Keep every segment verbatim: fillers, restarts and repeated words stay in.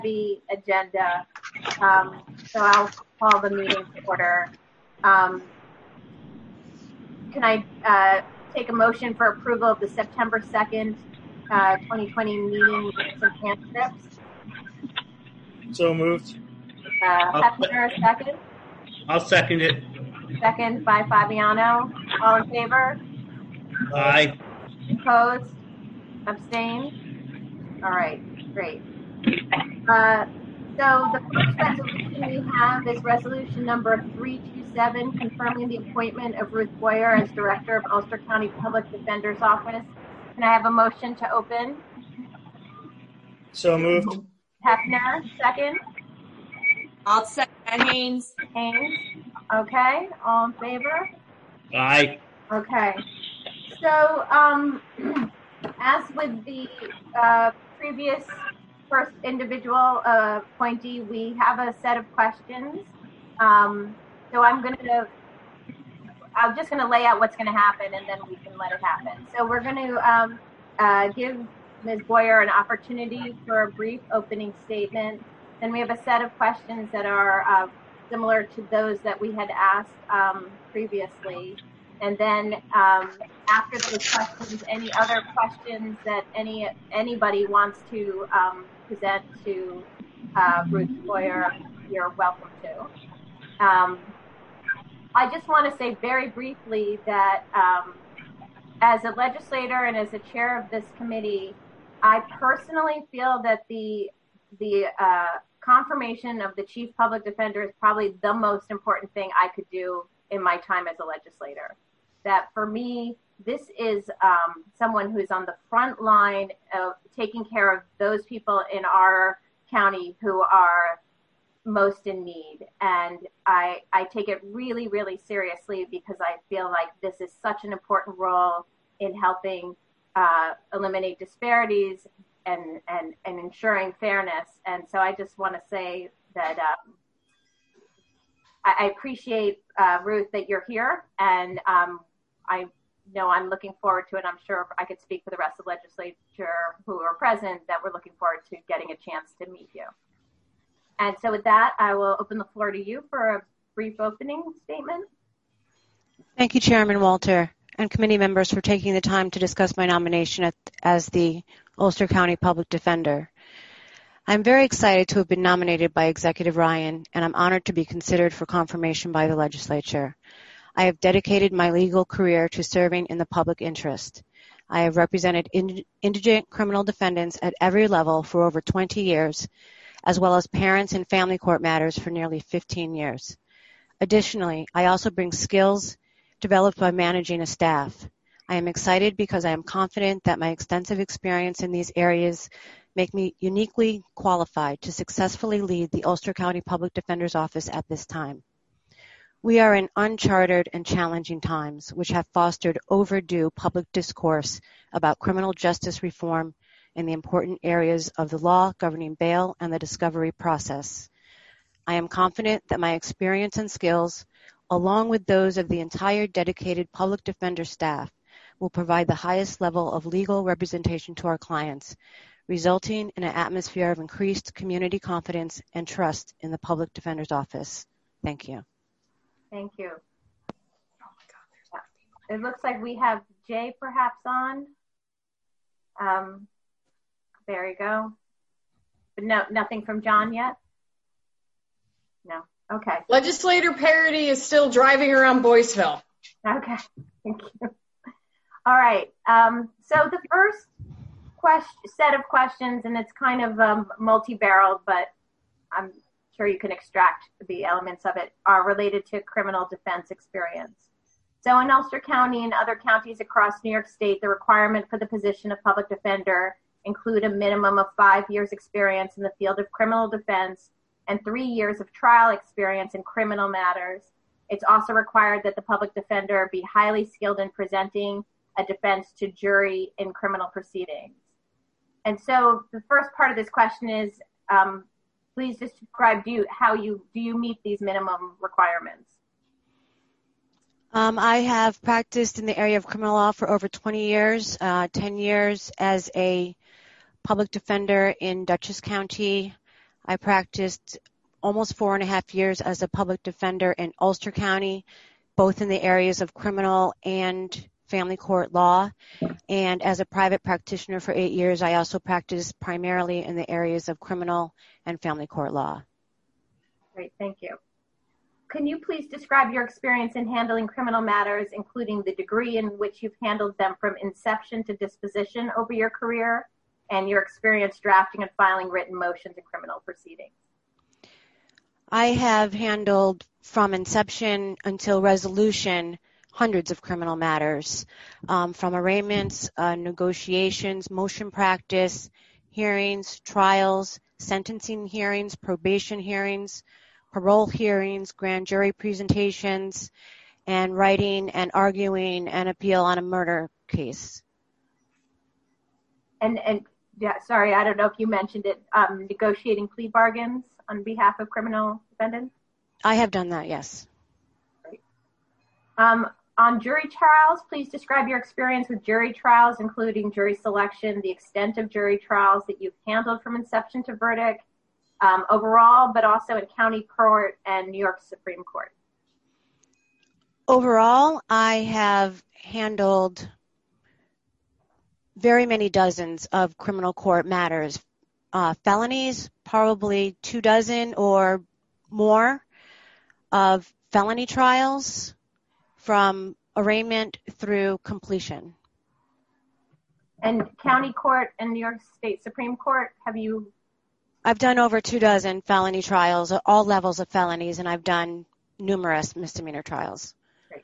the agenda, um, so I'll call the meeting to order. Um, can I uh, take a motion for approval of the September second, uh, twenty twenty meeting minutes and transcripts? So moved. Uh, Hefner, second. I'll second it. Second by Fabiano. All in favor? Aye. Opposed? Abstained? All right, great. Uh, so the first resolution we have is resolution number three two seven, confirming the appointment of Ruth Boyer as Director of Ulster County Public Defender's Office. Can I have a motion to open? So moved. Hefner, second. I'll second Haynes. Haynes. Okay, all in favor? Aye. Okay. So, um, as with the uh, previous first individual uh, appointee, we have a set of questions. Um, so I'm going to, I'm just going to lay out what's going to happen, and then we can let it happen. So we're going to um, uh, give Miz Boyer an opportunity for a brief opening statement. Then we have a set of questions that are uh, similar to those that we had asked um, previously. And then um, after those questions, any other questions that any anybody wants to um, present to uh, Ruth Boyer, you're welcome to. Um, I just want to say very briefly that um, as a legislator and as a chair of this committee, I personally feel that the the uh, confirmation of the chief public defender is probably the most important thing I could do in my time as a legislator. That for me, this is um, someone who's on the front line of taking care of those people in our county who are most in need. And I, I take it really, really seriously because I feel like this is such an important role in helping uh, eliminate disparities and, and, and ensuring fairness. And so I just want to say that um, I, I appreciate, uh, Ruth, that you're here. And um, I know I'm looking forward to it. I'm sure I could speak for the rest of the legislature who are present that we're looking forward to getting a chance to meet you. And so with that, I will open the floor to you for a brief opening statement. Thank you, Chairman Walter, and committee members for taking the time to discuss my nomination at, as the Ulster County Public Defender. I'm very excited to have been nominated by Executive Ryan, and I'm honored to be considered for confirmation by the legislature. I have dedicated my legal career to serving in the public interest. I have represented ind- indigent criminal defendants at every level for over twenty years, as well as parents and family court matters for nearly fifteen years. Additionally, I also bring skills developed by managing a staff. I am excited because I am confident that my extensive experience in these areas make me uniquely qualified to successfully lead the Ulster County Public Defender's Office at this time. We are in uncharted and challenging times, which have fostered overdue public discourse about criminal justice reform and the important areas of the law governing bail and the discovery process. I am confident that my experience and skills, along with those of the entire dedicated public defender staff, will provide the highest level of legal representation to our clients, resulting in an atmosphere of increased community confidence and trust in the public defender's office. Thank you. Thank you. It looks like we have Jay perhaps on. Um, there you go. But no, nothing from John yet? No. Okay. Legislator Parody is still driving around Boyceville. Okay. Thank you. All right. Um, so the first question, set of questions, and it's kind of um, multi-barreled, but I'm sure you can extract the elements of it, are related to criminal defense experience. So in Ulster County and other counties across New York State, the requirement for the position of public defender include a minimum of five years experience in the field of criminal defense and three years of trial experience in criminal matters. It's also required that the public defender be highly skilled in presenting a defense to jury in criminal proceedings. And so the first part of this question is, um, please describe do you, how you do you meet these minimum requirements? Um, I have practiced in the area of criminal law for over twenty years, uh, ten years as a public defender in Dutchess County, I practiced almost four and a half years as a public defender in Ulster County, both in the areas of criminal and family court law. And as a private practitioner for eight years, I also practiced primarily in the areas of criminal and family court law. Great, thank you. Can you please describe your experience in handling criminal matters, including the degree in which you've handled them from inception to disposition over your career, and your experience drafting and filing written motions in criminal proceedings? I have handled from inception until resolution hundreds of criminal matters, um, from arraignments, uh, negotiations, motion practice, hearings, trials, sentencing hearings, probation hearings, parole hearings, grand jury presentations, and writing and arguing an appeal on a murder case. And, and yeah, sorry, I don't know if you mentioned it, um, negotiating plea bargains on behalf of criminal defendants? I have done that, yes. Great. Um, on jury trials, please describe your experience with jury trials, including jury selection, the extent of jury trials that you've handled from inception to verdict, Um, overall, but also in county court and New York Supreme Court. Overall, I have handled very many dozens of criminal court matters. Uh, felonies, probably two dozen or more of felony trials from arraignment through completion. And county court and New York State Supreme Court, have you? I've done over two dozen felony trials, all levels of felonies, and I've done numerous misdemeanor trials. Great.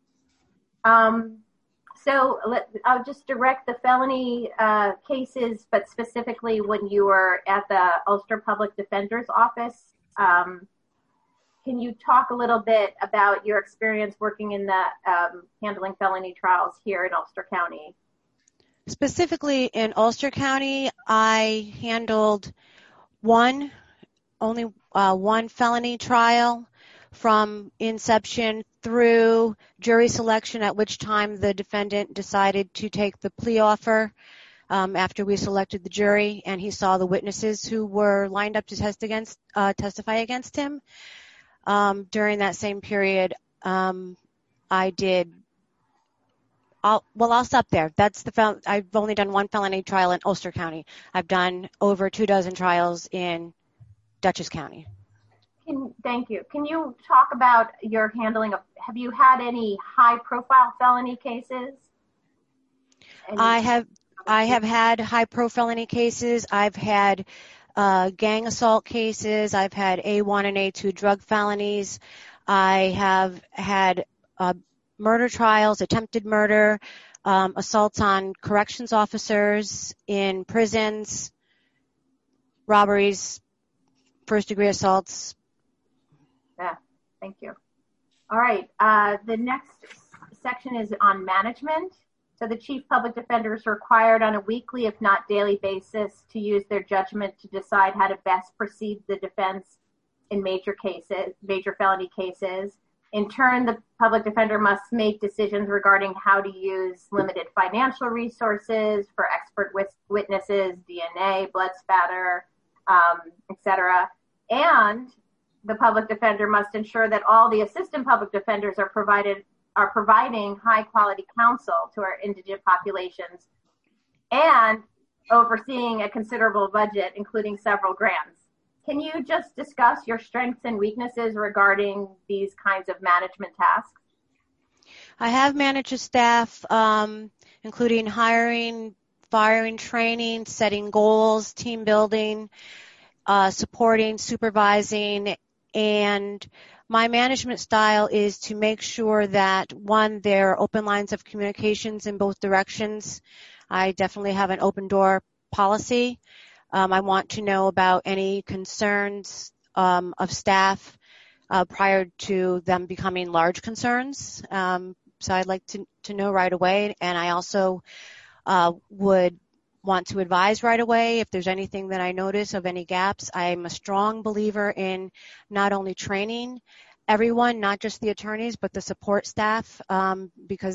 Um, so let, I'll just direct the felony uh, cases, but specifically when you were at the Ulster Public Defender's Office. Um, can you talk a little bit about your experience working in the um, handling felony trials here in Ulster County? Specifically in Ulster County, I handled One, only uh, one felony trial from inception through jury selection, at which time the defendant decided to take the plea offer um, after we selected the jury, and he saw the witnesses who were lined up to test against, uh, testify against him. Um, during that same period, um, I did. I'll, well, I'll stop there. That's the fel- I've only done one felony trial in Ulster County. I've done over two dozen trials in Dutchess County. Can, thank you. Can you talk about your handling of, have you had any high-profile felony cases? Any- I have I have had high-profile felony cases. I've had uh, gang assault cases. I've had A one and A two drug felonies. I have had uh, murder trials, attempted murder, um, assaults on corrections officers in prisons, robberies, first-degree assaults. Yeah, thank you. All right, uh, the next section is on management. So the chief public defender is required on a weekly, if not daily basis, to use their judgment to decide how to best proceed the defense in major cases, major felony cases. In turn, the public defender must make decisions regarding how to use limited financial resources for expert witnesses, D N A, blood spatter, um, et cetera. And the public defender must ensure that all the assistant public defenders are provided are providing high-quality counsel to our indigent populations and overseeing a considerable budget, including several grants. Can you just discuss your strengths and weaknesses regarding these kinds of management tasks? I have managed a staff, um, including hiring, firing, training, setting goals, team building, uh, supporting, supervising, and my management style is to make sure that, one, there are open lines of communications in both directions. I definitely have an open door policy. Um, I want to know about any concerns um, of staff uh, prior to them becoming large concerns. Um, so I'd like to, to know right away, and I also uh, would want to advise right away if there's anything that I notice of any gaps. I'm a strong believer in not only training everyone, not just the attorneys, but the support staff, um, because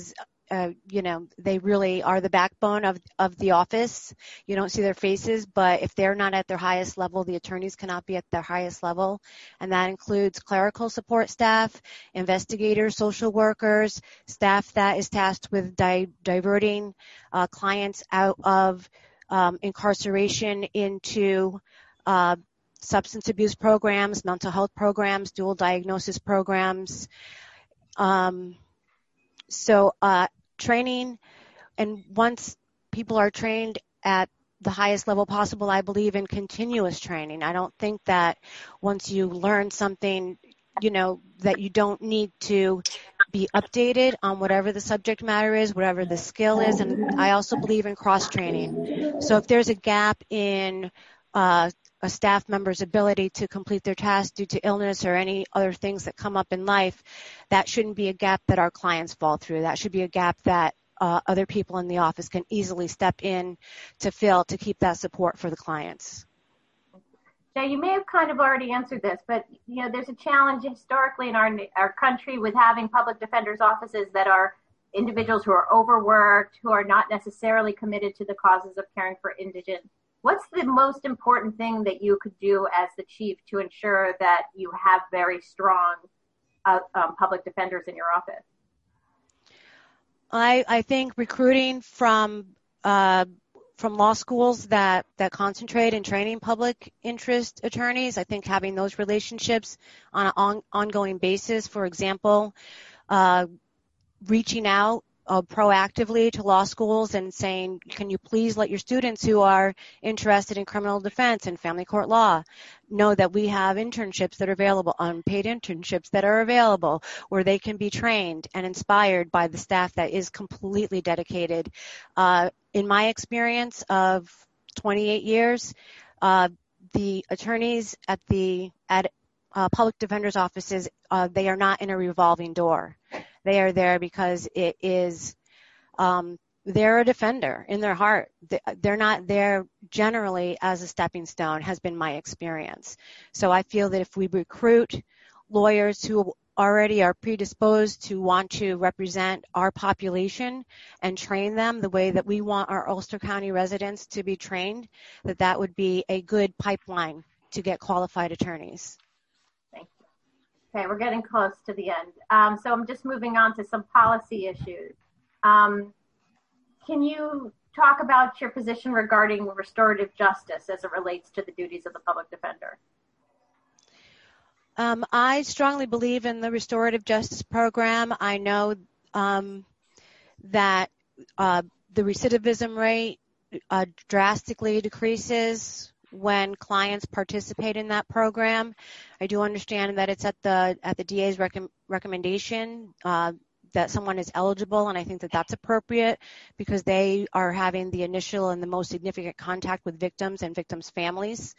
uh, you know, they really are the backbone of, of the office. You don't see their faces, but if they're not at their highest level, the attorneys cannot be at their highest level. And that includes clerical support staff, investigators, social workers, staff that is tasked with di- diverting uh, clients out of um, incarceration into uh, substance abuse programs, mental health programs, dual diagnosis programs. Um, so uh, training, and once people are trained at the highest level possible, I believe in continuous training. I don't think that once you learn something, you know, that you don't need to be updated on whatever the subject matter is, whatever the skill is. And I also believe in cross-training. So if there's a gap in uh, a staff member's ability to complete their task due to illness or any other things that come up in life, that shouldn't be a gap that our clients fall through. That should be a gap that uh, other people in the office can easily step in to fill to keep that support for the clients. Jay, you may have kind of already answered this, but you know, there's a challenge historically in our our country with having public defenders' offices that are individuals who are overworked, who are not necessarily committed to the causes of caring for indigent. What's the most important thing that you could do as the chief to ensure that you have very strong uh, um, public defenders in your office? I, I think recruiting from uh, from law schools that, that concentrate in training public interest attorneys, I think having those relationships on an on, ongoing basis, for example, uh, reaching out Uh, proactively to law schools and saying, can you please let your students who are interested in criminal defense and family court law know that we have internships that are available, unpaid internships that are available, where they can be trained and inspired by the staff that is completely dedicated. Uh, in my experience of twenty-eight years, uh, the attorneys at the at uh, public defenders' offices, uh, they are not in a revolving door. They are there because it is, um, they're a defender in their heart. They're not there generally as a stepping stone, has been my experience. So I feel that if we recruit lawyers who already are predisposed to want to represent our population and train them the way that we want our Ulster County residents to be trained, that that would be a good pipeline to get qualified attorneys. Okay, we're getting close to the end. Um, so I'm just moving on to some policy issues. Um, can you talk about your position regarding restorative justice as it relates to the duties of the public defender? Um, I strongly believe in the restorative justice program. I know um, that uh, the recidivism rate uh, drastically decreases when clients participate in that program. I do understand that it's at the at the D A's rec- recommendation uh, that someone is eligible, and I think that that's appropriate because they are having the initial and the most significant contact with victims and victims' families.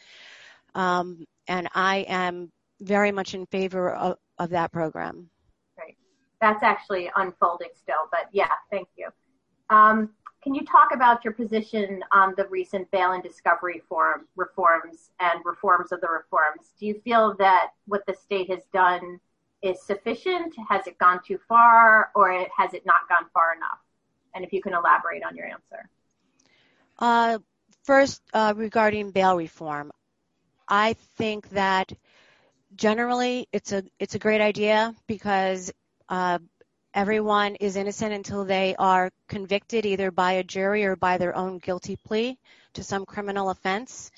Um, and I am very much in favor of, of that program. Great. That's actually unfolding still, but yeah, thank you. Um, Can you talk about your position on the recent bail and discovery form reforms and reforms of the reforms? Do you feel that what the state has done is sufficient? Has it gone too far, or has it not gone far enough? And if you can elaborate on your answer. Uh, first, uh, regarding bail reform, I think that generally it's a it's a great idea because uh, everyone is innocent until they are convicted either by a jury or by their own guilty plea to some criminal offense.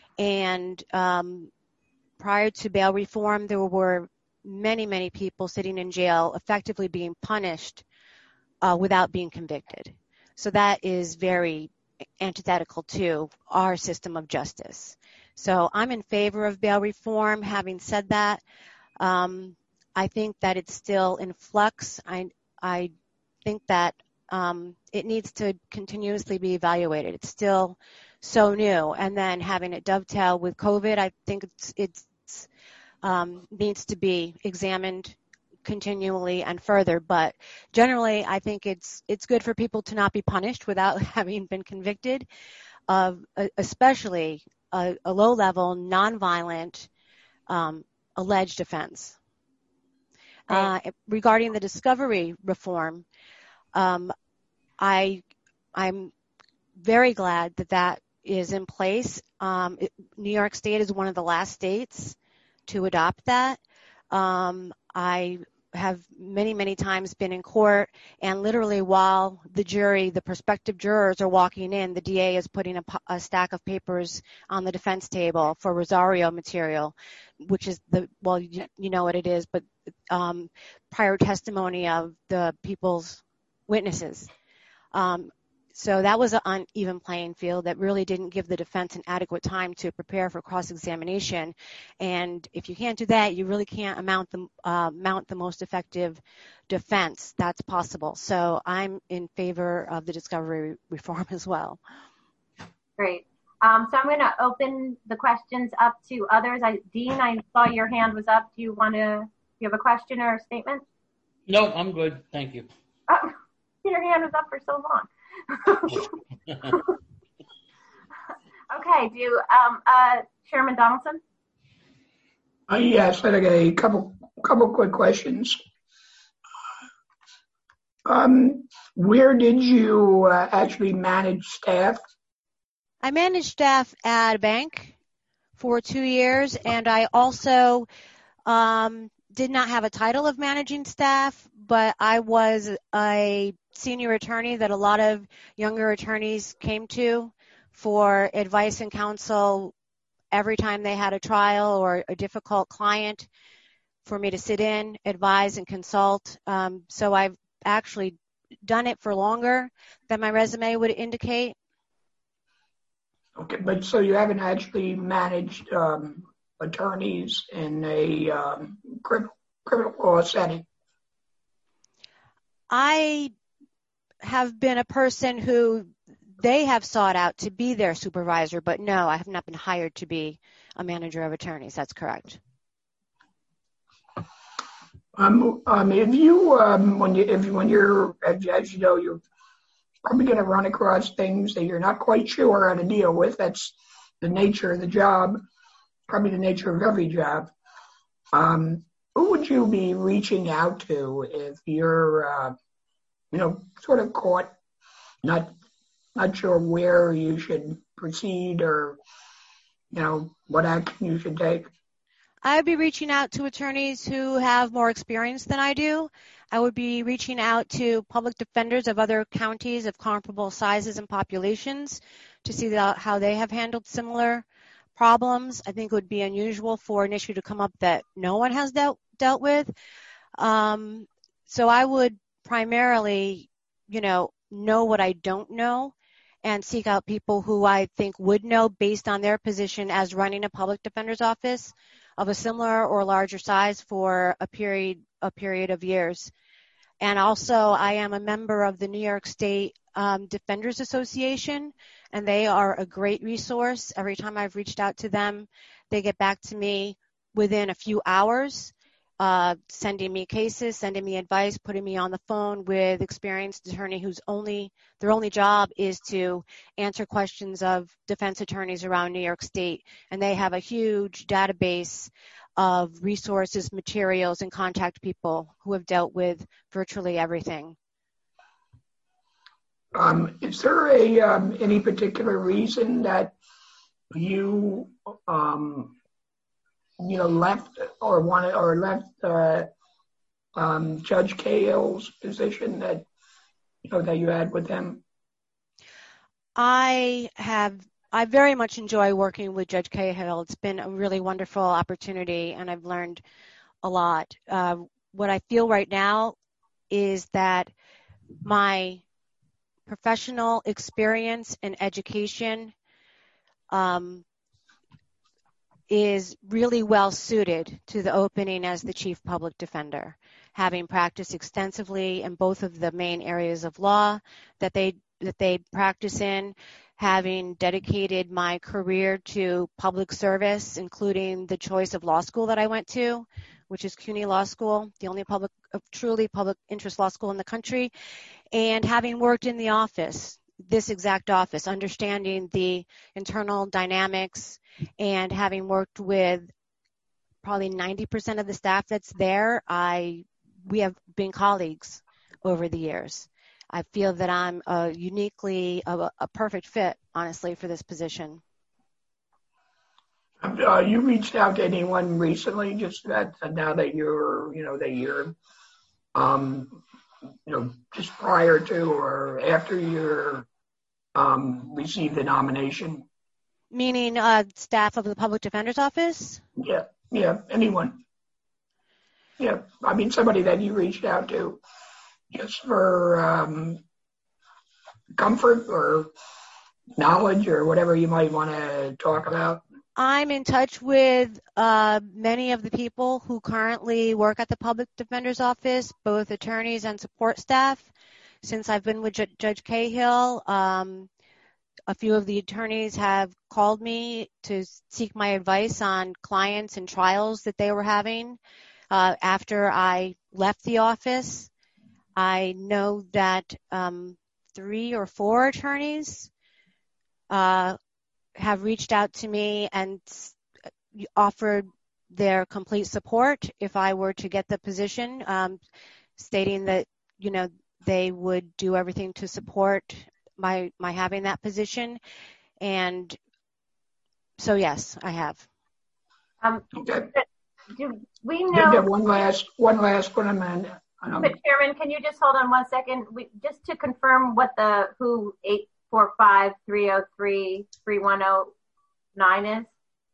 And um, prior to bail reform, there were many, many people sitting in jail effectively being punished uh, without being convicted. So that is very antithetical to our system of justice. So I'm in favor of bail reform. Having said that, um, I think that it's still in flux. I, I think that um, it needs to continuously be evaluated. It's still so new. And then having it dovetail with COVID, I think it's, it's um, needs to be examined continually and further. But generally, I think it's it's good for people to not be punished without having been convicted of, uh, especially a, a low-level, nonviolent um, alleged offense. Uh, regarding the discovery reform, Um, I, I'm very glad that that is in place. Um, it, New York State is one of the last states to adopt that. Um, I have many, many times been in court, and literally while the jury, the prospective jurors are walking in, the D A is putting a, a stack of papers on the defense table for Rosario material, which is the, well, you, you know what it is, but um, prior testimony of the people's witnesses. Um, So that was an uneven playing field that really didn't give the defense an adequate time to prepare for cross-examination. And if you can't do that, you really can't mount the, uh, mount the most effective defense that's possible. So I'm in favor of the discovery reform as well. Great. Um, so I'm going to open the questions up to others. I, Dean, I saw your hand was up. Do you want to, do you have a question or a statement? No, I'm good. Thank you. Oh, your hand was up for so long. Okay, do um, uh, Chairman Donaldson? Uh, yes, I got a couple couple quick questions. Um, where did you uh, actually manage staff? I managed staff at a bank for two years, and I also um, did not have a title of managing staff, but I was a senior attorney that a lot of younger attorneys came to for advice and counsel every time they had a trial or a difficult client, for me to sit in, advise, and consult. Um, so I've actually done it for longer than my resume would indicate. Okay, but so you haven't actually managed um, attorneys in a um, criminal, criminal law setting? I have been a person who they have sought out to be their supervisor, but no, I have not been hired to be a manager of attorneys. That's correct. Um, um, if you, um, when you, if when you're, as, as you know, you're probably going to run across things that you're not quite sure how to deal with. That's the nature of the job, probably the nature of every job. Um, who would you be reaching out to if you're, uh, you know, sort of caught, not, not sure where you should proceed or, you know, what action you should take? I'd be reaching out to attorneys who have more experience than I do. I would be reaching out to public defenders of other counties of comparable sizes and populations to see the, how they have handled similar problems. I think it would be unusual for an issue to come up that no one has dealt, dealt with. Um, so I would primarily, you know, know what I don't know and seek out people who I think would know based on their position as running a public defender's office of a similar or larger size for a period a period of years. And also, I am a member of the New York State um, Defenders Association, and they are a great resource. Every time I've reached out to them, they get back to me within a few hours, uh, sending me cases, sending me advice, putting me on the phone with experienced attorney whose only their only job is to answer questions of defense attorneys around New York State. And they have a huge database of resources, materials, and contact people who have dealt with virtually everything. Um, is there a um, any particular reason that you um, you know left or wanted or left uh, um, Judge Cahill's position that you know that you had with him? I have. I very much enjoy working with Judge Cahill. It's been a really wonderful opportunity, and I've learned a lot. Uh, what I feel right now is that my professional experience and education um, is really well suited to the opening as the Chief Public Defender, having practiced extensively in both of the main areas of law that they that they practice in, having dedicated my career to public service, including the choice of law school that I went to, which is CUNY Law School, the only public, truly public interest law school in the country, and having worked in the office, this exact office, understanding the internal dynamics, and having worked with probably ninety percent of the staff that's there, I we have been colleagues over the years. I feel that I'm a uniquely a, a perfect fit, honestly, for this position. Uh, you reached out to anyone recently, just that now that you're, you know, that you're, um, you know, just prior to or after you um, received the nomination? Meaning uh, staff of the Public Defender's Office? Yeah, yeah, anyone. Yeah, I mean somebody that you reached out to just for um, comfort or knowledge or whatever you might want to talk about. I'm in touch with uh, many of the people who currently work at the Public Defender's Office, both attorneys and support staff. Since I've been with J- Judge Cahill, um, a few of the attorneys have called me to seek my advice on clients and trials that they were having uh, after I left the office. I know that um, three or four attorneys uh, have reached out to me and offered their complete support if I were to get the position, um, stating that, you know, they would do everything to support my my having that position. And so, yes, I have. Um, Okay. do we Did know? have one last, one last one, Amanda. Um, But Chairman, can you just hold on one second? We, just to confirm what the who eight four five three zero three three one zero nine is.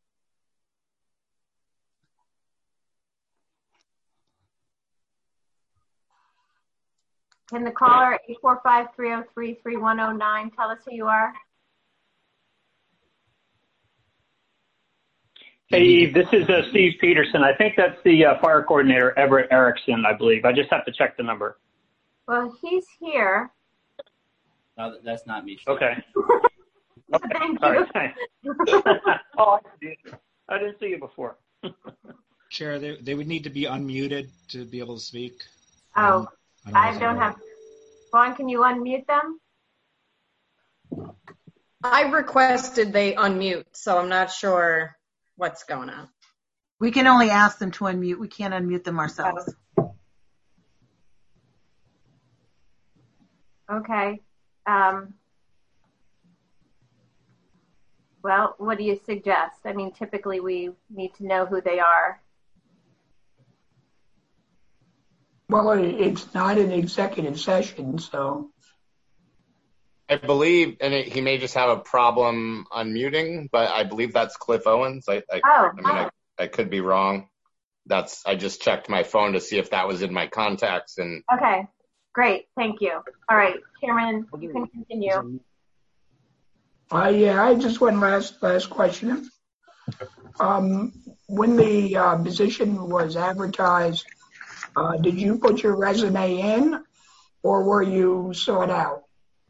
Can the caller eight four five three zero three three one zero nine tell us who you are? Hey, Eve, this is uh, Steve Peterson. I think that's the uh, fire coordinator, Everett Erickson, I believe. I just have to check the number. Well, he's here. No, that's not me. Steve. Okay. Okay. Thank All you. right, thanks. Oh, I see you. I didn't see you before. Chair, they, they would need to be unmuted to be able to speak. Oh, I don't, I I don't don't have. Vaughn, can you unmute them? I requested they unmute, so I'm not sure what's going on. We can only ask them to unmute. We can't unmute them ourselves. Okay. Um, well, what do you suggest? I mean, typically we need to know who they are. Well, it's not an executive session, so. I believe, and it, he may just have a problem unmuting, but I believe that's Cliff Owens. I, I, Oh, I mean, I, I could be wrong. That's, I just checked my phone to see if that was in my contacts, and okay. Great. Thank you. All right, Chairman, you can continue. Uh, yeah, I just one last last question. Um, when the uh, position was advertised, uh, did you put your resume in, or were you sought out?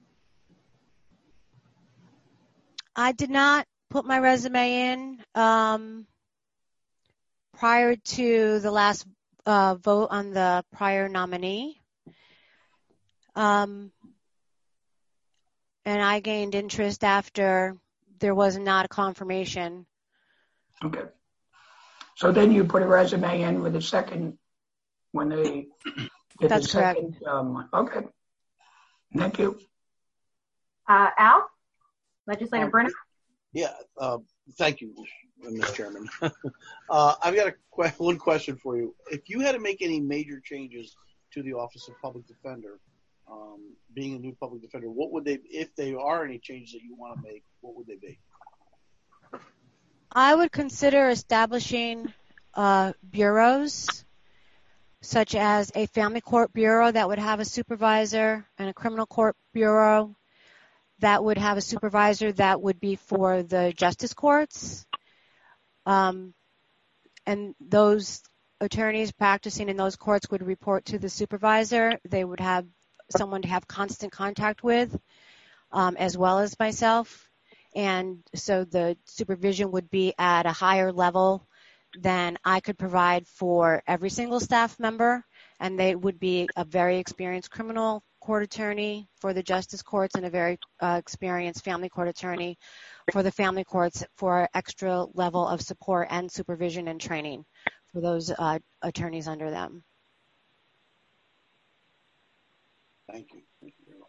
I did not put my resume in um, prior to the last uh, vote on the prior nominee. Um, and I gained interest after there was not a confirmation. Okay. So then you put a resume in with a second when they did That's the second. Um, okay. Thank you. Uh, Al? Legislator Um, Burnham? Yeah, uh, thank you, Miz Chairman. uh, I've got a que- one question for you. If you had to make any major changes to the Office of Public Defender, um, being a new public defender, what would they, if there are any changes that you want to make, what would they be? I would consider establishing uh, bureaus, such as a family court bureau that would have a supervisor and a criminal court bureau that would have a supervisor that would be for the justice courts. Um, and those attorneys practicing in those courts would report to the supervisor. They would have someone to have constant contact with, um, as well as myself. And so the supervision would be at a higher level than I could provide for every single staff member. And they would be a very experienced criminal court attorney for the justice courts and a very uh, experienced family court attorney for the family courts for extra level of support and supervision and training for those uh, attorneys under them. Thank you. Thank you very much.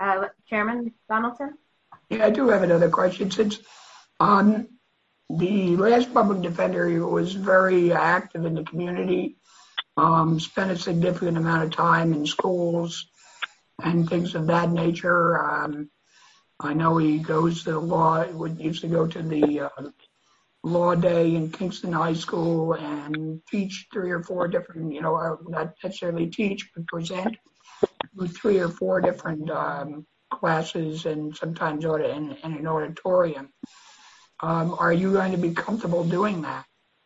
Uh, Chairman Donaldson? Yeah, I do have another question. Since um, the last public defender was very active in the community, um, spent a significant amount of time in schools and things of that nature. Um, I know he goes to the law, would used to go to the uh, law day in Kingston High School and teach three or four different, you know, uh, not necessarily teach, but present with three or four different um, classes and sometimes in, in an auditorium. Um, are you going to be comfortable doing that?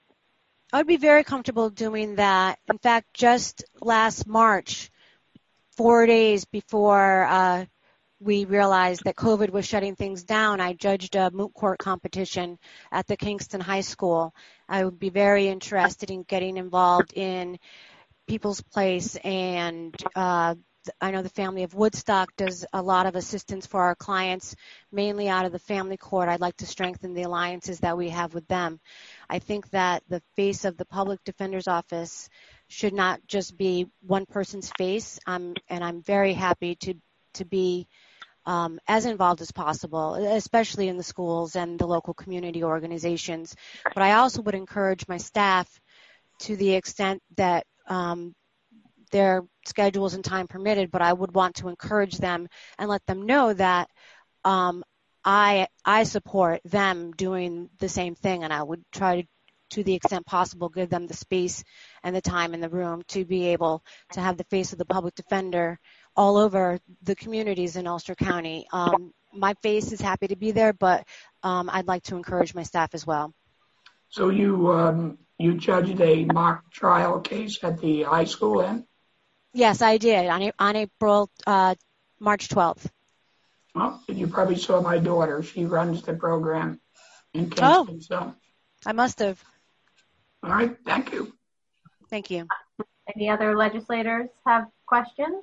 I would be very comfortable doing that. In fact, just last March, four days before uh, we realized that COVID was shutting things down, I judged a moot court competition at the Kingston High School. I would be very interested in getting involved in People's Place, and uh, I know the family of Woodstock does a lot of assistance for our clients, mainly out of the family court. I'd like to strengthen the alliances that we have with them. I think that the face of the public defender's office should not just be one person's face, um, and I'm very happy to to be um, as involved as possible, especially in the schools and the local community organizations. But I also would encourage my staff, to the extent that um, their schedules and time permitted, but I would want to encourage them and let them know that um, I I support them doing the same thing, and I would try to, to the extent possible, give them the space and the time in the room to be able to have the face of the public defender all over the communities in Ulster County. Um, my face is happy to be there, but um, I'd like to encourage my staff as well. So you um, you judged a mock trial case at the high school then? Yes, I did, on, on April, uh, March twelfth. Well, you probably saw my daughter. She runs the program in Kingston. Oh, so. I must have. All right, thank you. Thank you. Any other legislators have questions?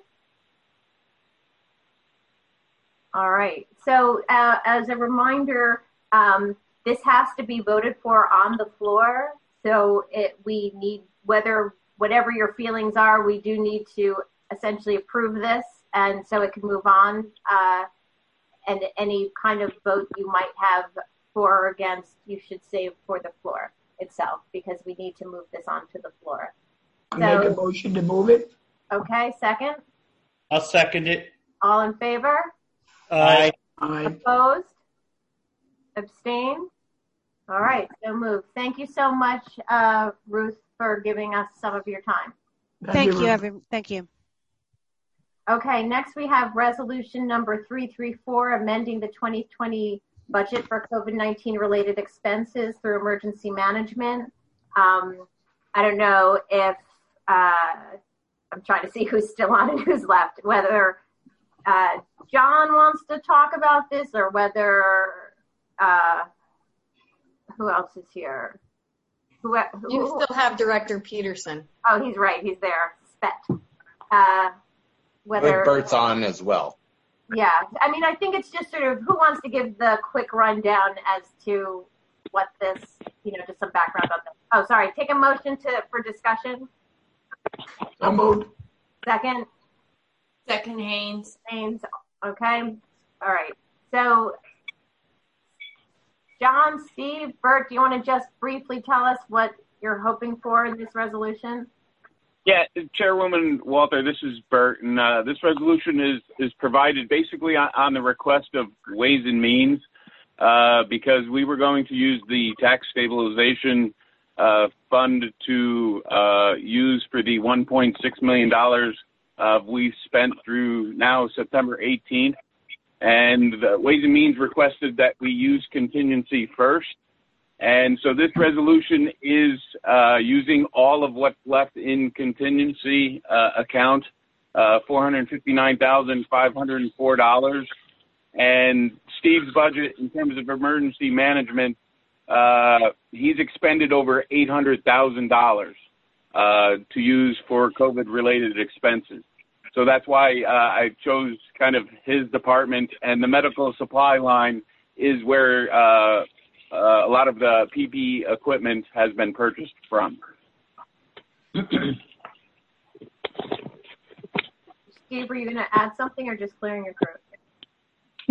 All right. So uh, as a reminder, um, this has to be voted for on the floor. So it, we need, whether whatever your feelings are, we do need to essentially approve this, and so it can move on. Uh, and any kind of vote you might have for or against, you should save for the floor itself, because we need to move this onto the floor. I So, make a motion to move it. Okay, second. I'll second it. All in favor? Aye. Aye. Opposed? Abstain? All right, so moved. Thank you so much, uh, Ruth, for giving us some of your time. Thank you, every, thank you. Okay, next we have resolution number three three four, amending the twenty twenty budget for COVID nineteen related expenses through emergency management. Um, I don't know if, uh, I'm trying to see who's still on and who's left, whether uh, John wants to talk about this, or whether, uh, who else is here? Who, who, You still have Director Peterson. Oh, he's right. He's there. Spet. Uh, whether Bert's on as well. Yeah. I mean, I think it's just sort of who wants to give the quick rundown as to what this, you know, just some background on this. Oh, sorry. Take a motion to for discussion. So moved. Second. Second, Haynes. Haynes. Okay. All right. So, John, Steve, Bert, do you want to just briefly tell us what you're hoping for in this resolution? Yeah, Chairwoman Walter, this is Bert, and uh, this resolution is, is provided basically on, on the request of Ways and Means, uh, because we were going to use the tax stabilization uh, fund to uh, use for the one point six million dollars uh, we spent through now September eighteenth. And the Ways and Means requested that we use contingency first. And so this resolution is uh, using all of what's left in contingency uh, account, uh, four hundred fifty-nine thousand five hundred four dollars. And Steve's budget in terms of emergency management, uh, he's expended over eight hundred thousand dollars uh, to use for COVID-related expenses. So that's why uh, I chose kind of his department, and the medical supply line is where uh, uh, a lot of the P P E equipment has been purchased from. Steve, were you going to add something or just clearing your throat?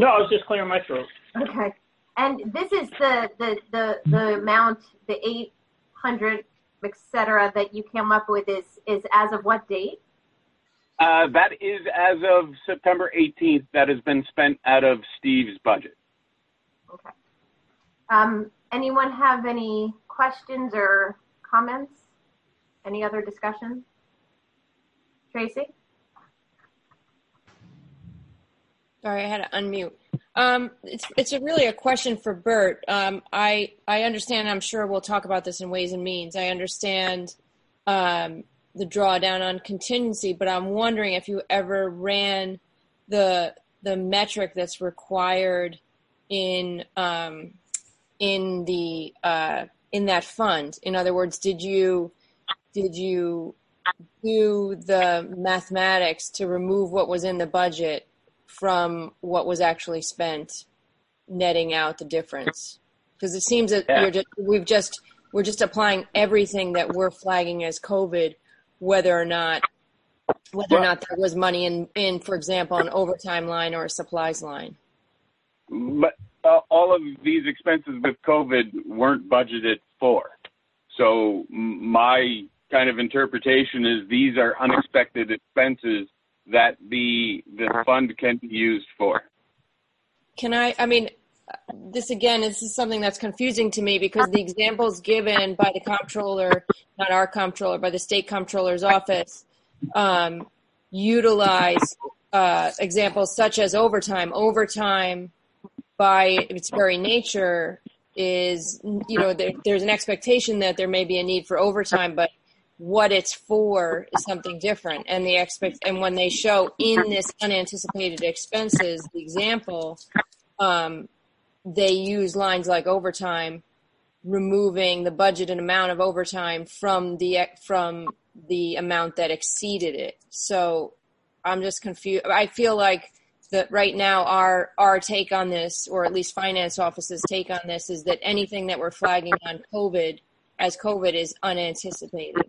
No, I was just clearing my throat. Okay. And this is the, the, the, the amount, the eight hundred, et cetera, that you came up with is, is as of what date? Uh, that is as of September eighteenth. That has been spent out of Steve's budget. Okay. Um, anyone have any questions or comments? Any other discussion? Tracy? Sorry, I had to unmute. Um, it's it's a really a question for Bert. Um, I I understand. I'm sure we'll talk about this in Ways and Means. I understand um, the drawdown on contingency, but I'm wondering if you ever ran the the metric that's required in um, in the uh, in that fund. In other words, did you did you do the mathematics to remove what was in the budget from what was actually spent, netting out the difference? Because it seems that Yeah. you're just, we've just we're just applying everything that we're flagging as COVID, whether or not whether or not there was money in, in for example, an overtime line or a supplies line. But uh, all of these expenses with COVID weren't budgeted for. So m- my kind of interpretation is these are unexpected expenses that the the fund can be used for. Can I, I mean, this again, this is something that's confusing to me because the examples given by the comptroller, not our comptroller, by the state comptroller's office, um, utilize uh, examples such as overtime. Overtime, by its very nature, is, you know, there, there's an expectation that there may be a need for overtime, but what it's for is something different. And the expect, and when they show in this unanticipated expenses, the example, um, they use lines like overtime, removing the budgeted amount of overtime from the from the amount that exceeded it. So I'm just confused. I feel like that right now our our take on this, or at least finance office's take on this, is that anything that we're flagging on COVID as COVID is unanticipated.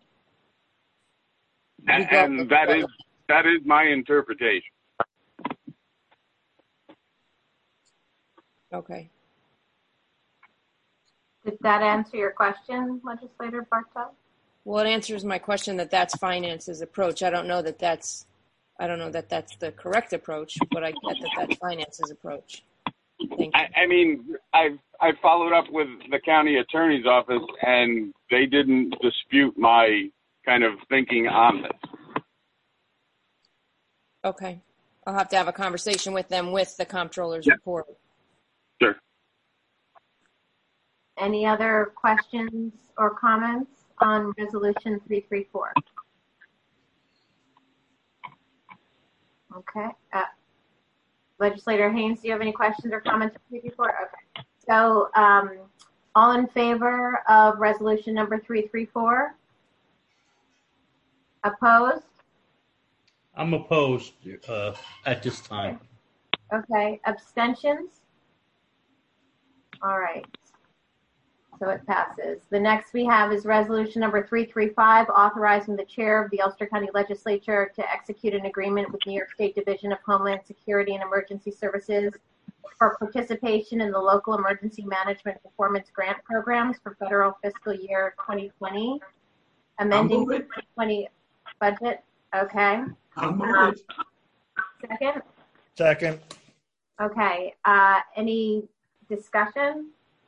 And, and that is that is my interpretation. Okay. Did that answer your question, Legislator Bartow? Well, it answers my question that that's finance's approach. I don't know that that's, I don't know that that's the correct approach, but I get that that's finance's approach. Thank you. I, I mean, I've I've followed up with the county attorney's office, and they didn't dispute my kind of thinking on this. Okay. I'll have to have a conversation with them with the comptroller's Yeah. report. Sure. Any other questions or comments on Resolution three thirty-four? Okay. Uh, Legislator Haynes, do you have any questions or comments on three thirty-four? Okay. So um, all in favor of resolution number three thirty-four? Opposed? I'm opposed uh, at this time. Okay. Abstentions? All right. So it passes. The next we have is resolution number three thirty-five, authorizing the chair of the Ulster County Legislature to execute an agreement with New York State Division of Homeland Security and Emergency Services for participation in the local emergency management performance grant programs for federal fiscal year twenty twenty, amending the twenty twenty budget. Okay. Um, second? Second. Okay. Uh, any discussion?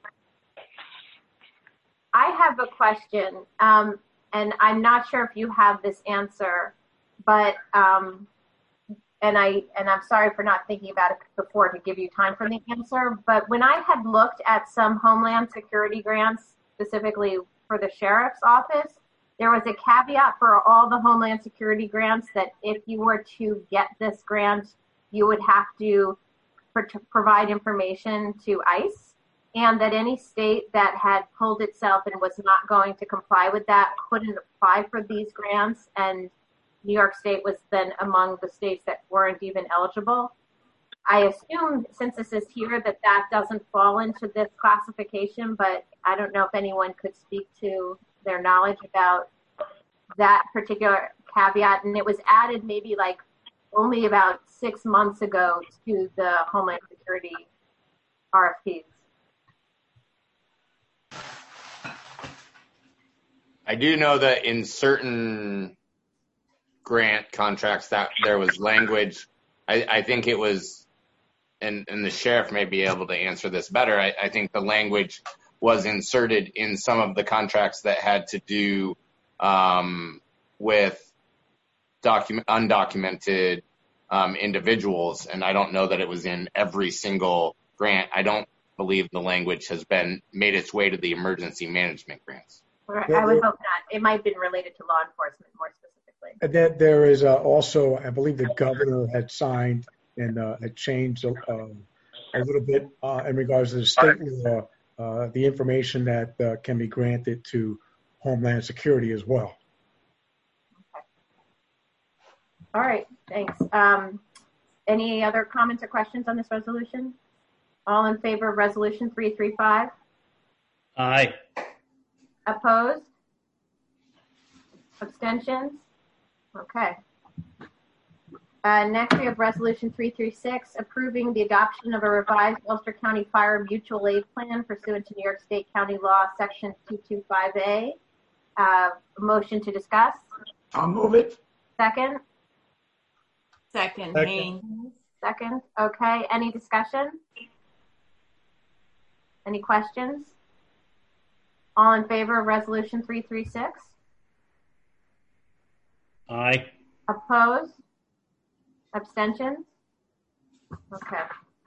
I have a question, um, and I'm not sure if you have this answer, but um, and I and I'm sorry for not thinking about it before to give you time for the answer. But when I had looked at some Homeland Security grants, specifically for the sheriff's office, there was a caveat for all the Homeland Security grants that if you were to get this grant, you would have to, pro- to provide information to ICE, and that any state that had pulled itself and was not going to comply with that couldn't apply for these grants, and New York State was then among the states that weren't even eligible. I assume, since this is here, that that doesn't fall into this classification, but I don't know if anyone could speak to their knowledge about that particular caveat. And it was added maybe like only about six months ago to the Homeland Security R F Ps. I do know that in certain grant contracts that there was language. I, I think it was, and, and the sheriff may be able to answer this better. I, I think the language was inserted in some of the contracts that had to do um, with document undocumented um, individuals, and I don't know that it was in every single grant. I don't believe the language has been made its way to the emergency management grants. I would hope not. It might have been related to law enforcement more specifically. And then there is uh, also, I believe the governor had signed and uh, had changed uh, a little bit uh, in regards to the state law, uh, the information that uh, can be granted to Homeland Security as well. Okay. All right, thanks. Um, any other comments or questions on this resolution? All in favor of resolution three three five? Aye. Opposed? Abstentions? Okay. Uh, next, we have resolution three three six, approving the adoption of a revised Ulster County Fire Mutual Aid Plan pursuant to New York State County Law, Section two twenty-five A. Uh, motion to discuss? I'll move it. Second? Second, Second. Haynes. Second. Okay. Any discussion? Any questions? All in favor of resolution three three six? Aye. Opposed? Abstentions? Okay.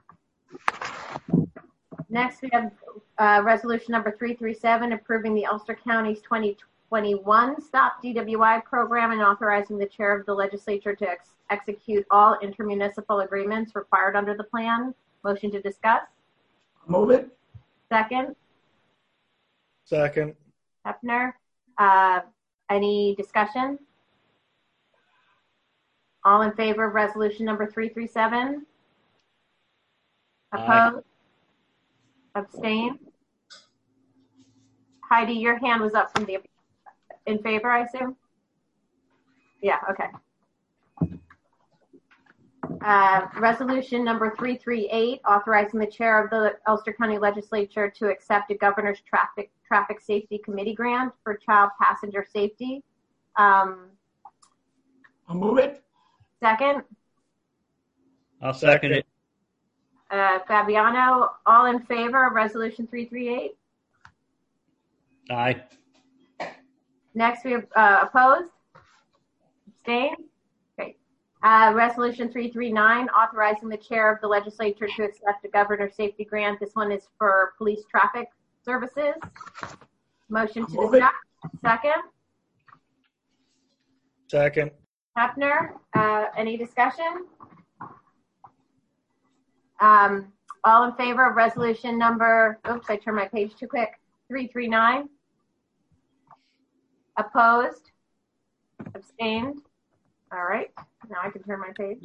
Next, we have uh, resolution number three three seven, approving the Ulster County's twenty twenty-one Stop D W I program and authorizing the chair of the legislature to ex execute all intermunicipal agreements required under the plan. Motion to discuss? Move it. Second? Second. Hefner. Uh, any discussion? All in favor of resolution number three three seven? Opposed? Abstain? Heidi, your hand was up from the, in favor, I assume? Yeah, okay. Uh, resolution number three three eight, authorizing the chair of the Ulster County Legislature to accept a governor's traffic traffic safety committee grant for child passenger safety. Um, I'll move it. second, I'll second it. uh, Fabiano, all in favor of resolution three three eight? Aye. Next, we have uh, opposed? Abstain? Great. Uh, resolution three three nine, authorizing the chair of the legislature to accept a governor's safety grant. This one is for police traffic services. Motion to Move it. discuss. Second. Second. Hefner, uh, any discussion? Um, all in favor of resolution number, oops, I turned my page too quick, three three nine? Opposed? Abstained? All right, now I can turn my page.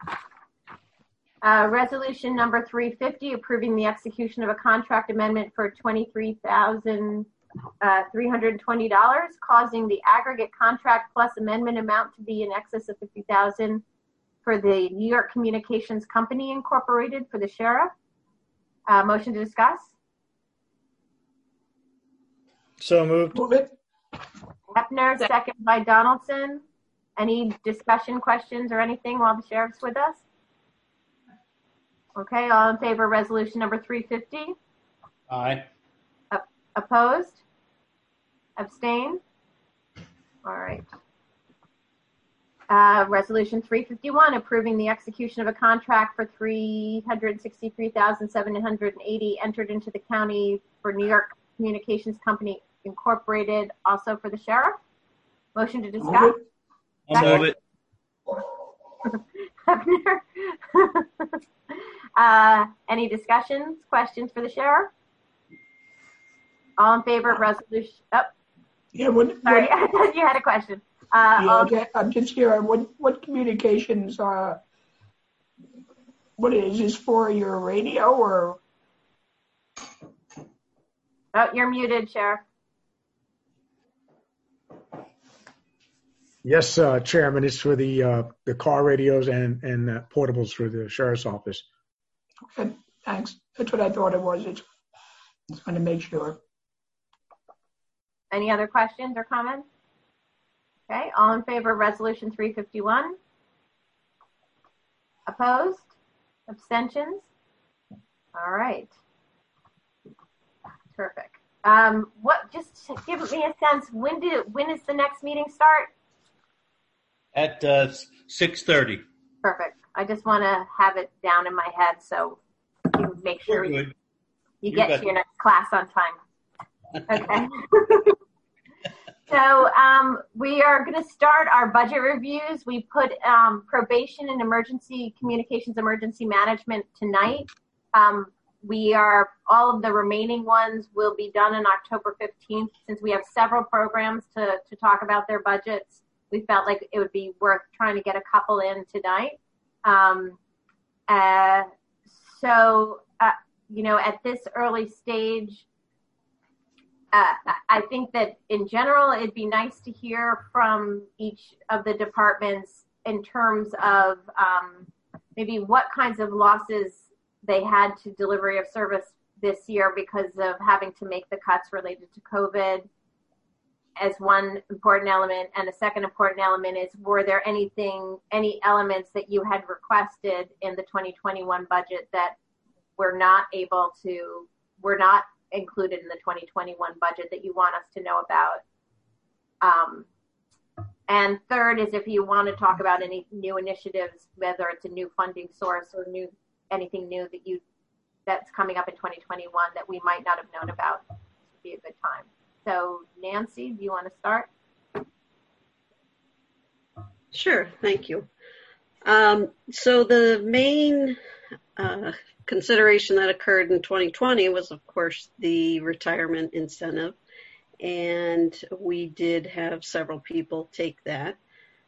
Uh, resolution number three fifty, approving the execution of a contract amendment for twenty-three thousand three hundred twenty dollars, causing the aggregate contract plus amendment amount to be in excess of fifty thousand dollars for the New York Communications Company Incorporated for the sheriff. Uh, motion to discuss? So moved. Move it. Hefner, second by Donaldson. Any discussion, questions, or anything while the sheriff's with us? Okay, all in favor of resolution number three fifty? Aye. Opposed? Abstain? All right. Uh, resolution three fifty-one, approving the execution of a contract for three hundred sixty-three thousand seven hundred eighty entered into the county for New York Communications Company Incorporated, also for the sheriff. Motion to discuss? Move it. I'll move it. uh, any discussions, questions for the sheriff? All in favor of resolution? Oh, Yeah, what, sorry, what, you had a question. Uh, yeah, all, okay, I'm just here. What what communications? Uh, what is this for? Your radio or? oh, you're muted, Sheriff. Yes, uh, Chairman. It's for the uh, the car radios and and uh, portables for the sheriff's office. Okay, thanks. That's what I thought it was. It's, just want to make sure. Any other questions or comments? Okay, all in favor of Resolution three fifty-one? Opposed? Abstentions? All right. Terrific. Um, what? Just give me a sense. When did? When is the next meeting start? At uh, six thirty. Perfect. I just want to have it down in my head so you make sure you, you, you get to your next class on time. Okay. So um, we are going to start our budget reviews. We put um, probation and emergency communications, emergency management tonight. Um, we are, all of the remaining ones will be done on October fifteenth. Since we have several programs to, to talk about their budgets, we felt like it would be worth trying to get a couple in tonight. Um, uh, so, uh, you know, at this early stage, Uh, I think that in general, it'd be nice to hear from each of the departments in terms of um, maybe what kinds of losses they had to delivery of service this year because of having to make the cuts related to COVID as one important element. And the second important element is, were there anything, any elements that you had requested in the twenty twenty-one budget that were not able to, were not included in the twenty twenty-one budget that you want us to know about? Um, and third is if you want to talk about any new initiatives, whether it's a new funding source or new anything new that you that's coming up in twenty twenty-one that we might not have known about, would be a good time. So Nancy, do you want to start? Sure, thank you. Um, so the main uh, consideration that occurred in twenty twenty was, of course, the retirement incentive. And we did have several people take that.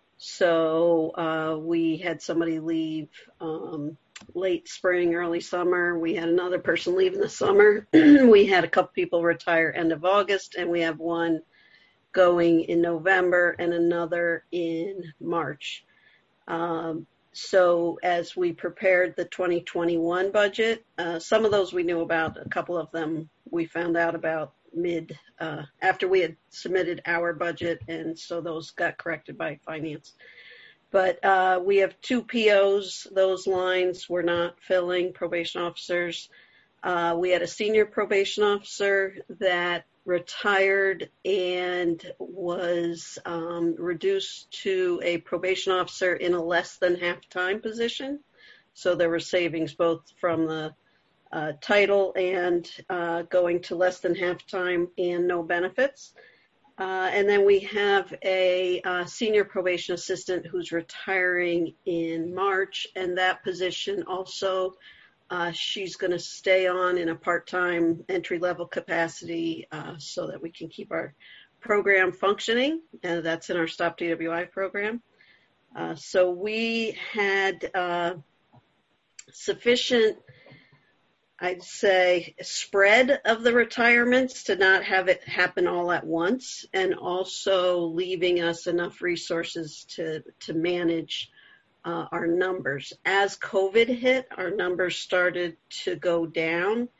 So uh, we had somebody leave um, late spring, early summer. We had another person leave in the summer. We had a couple people retire end of August, and we have one going in November and another in March. Um, So as we prepared the twenty twenty-one budget, uh, some of those we knew about, a couple of them we found out about mid, uh, after we had submitted our budget, and so those got corrected by finance. But uh, we have two P Os. Those lines were not filling, probation officers. Uh, we had a senior probation officer that retired and was um, reduced to a probation officer in a less than half-time position. So there were savings both from the uh, title and uh, going to less than half-time and no benefits. Uh, and then we have a uh, senior probation assistant who's retiring in March, and that position also Uh, she's going to stay on in a part-time entry-level capacity uh, so that we can keep our program functioning, and that's in our Stop D W I program. Uh, so we had uh, sufficient, I'd say, spread of the retirements to not have it happen all at once, and also leaving us enough resources to, to manage Uh, our numbers. As COVID hit, our numbers started to go down,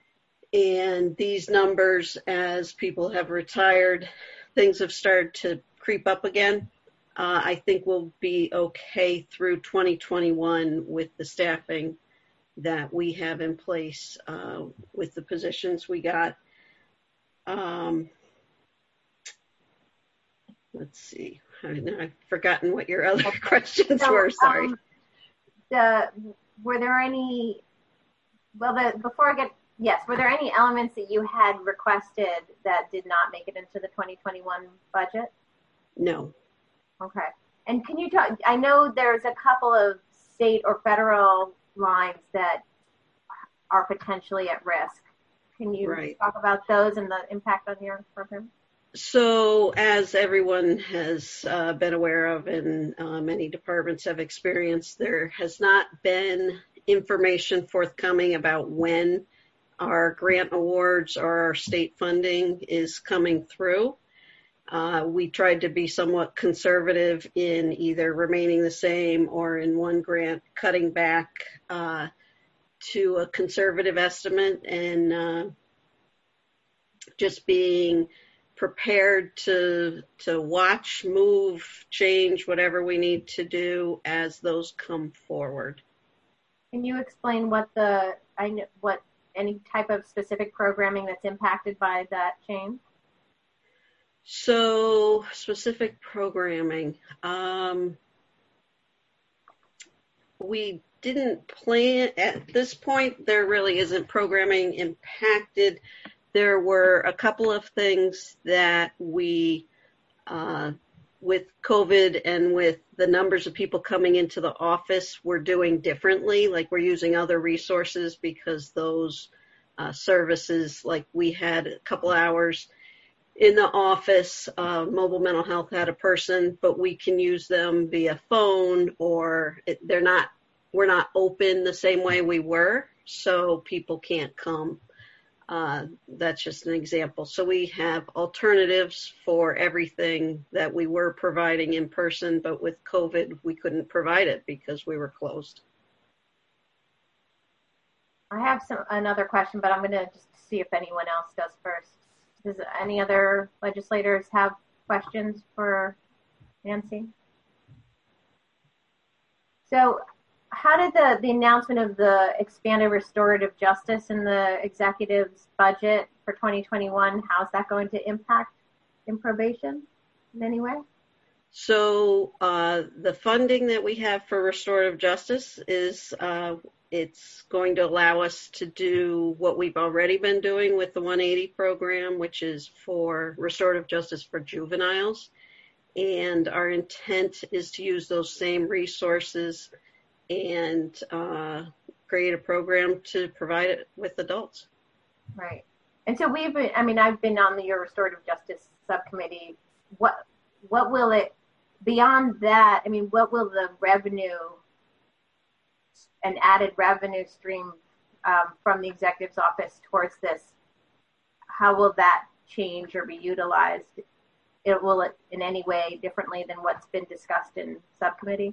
and these numbers, as people have retired, things have started to creep up again. Uh, I think we'll be okay through twenty twenty-one with the staffing that we have in place uh, with the positions we got. Um, let's see. I know, I've forgotten what your other questions so, were. Sorry. Um, the, were there any, well, the, before I get, yes, were there any elements that you had requested that did not make it into the twenty twenty-one budget? No. Okay. And can you talk, I know there's a couple of state or federal lines that are potentially at risk. Can you right. talk about those and the impact on your program? So as everyone has uh, been aware of and uh, many departments have experienced, there has not been information forthcoming about when our grant awards or our state funding is coming through. Uh, we tried to be somewhat conservative in either remaining the same or in one grant cutting back uh, to a conservative estimate and uh, just being prepared to to watch, move, change, whatever we need to do as those come forward. Can you explain what the I know what any type of specific programming that's impacted by that change? So specific programming. Um, we didn't plan at this point. There really isn't programming impacted. There were a couple of things that we, uh, with COVID and with the numbers of people coming into the office, we're doing differently. Like we're using other resources because those uh, services, like we had a couple hours in the office, uh, mobile mental health had a person, but we can use them via phone or it, they're not, we're not open the same way we were, so people can't come. Uh, that's just an example. So we have alternatives for everything that we were providing in person, but with COVID, we couldn't provide it because we were closed. I have some another question, but I'm going to just see if anyone else does first. Does any other legislators have questions for Nancy? So how did the, the announcement of the expanded restorative justice in the executive's budget for twenty twenty-one, how's that going to impact in probation in any way? So uh, the funding that we have for restorative justice is uh, it's going to allow us to do what we've already been doing with the one eighty program, which is for restorative justice for juveniles. And our intent is to use those same resources and uh, create a program to provide it with adults. Right. And so we've been, I mean, I've been on the your restorative justice subcommittee. What, what will it, beyond that, I mean, what will the revenue, an added revenue stream um, from the executive's office towards this, how will that change or be utilized? It will it in any way differently than what's been discussed in subcommittee?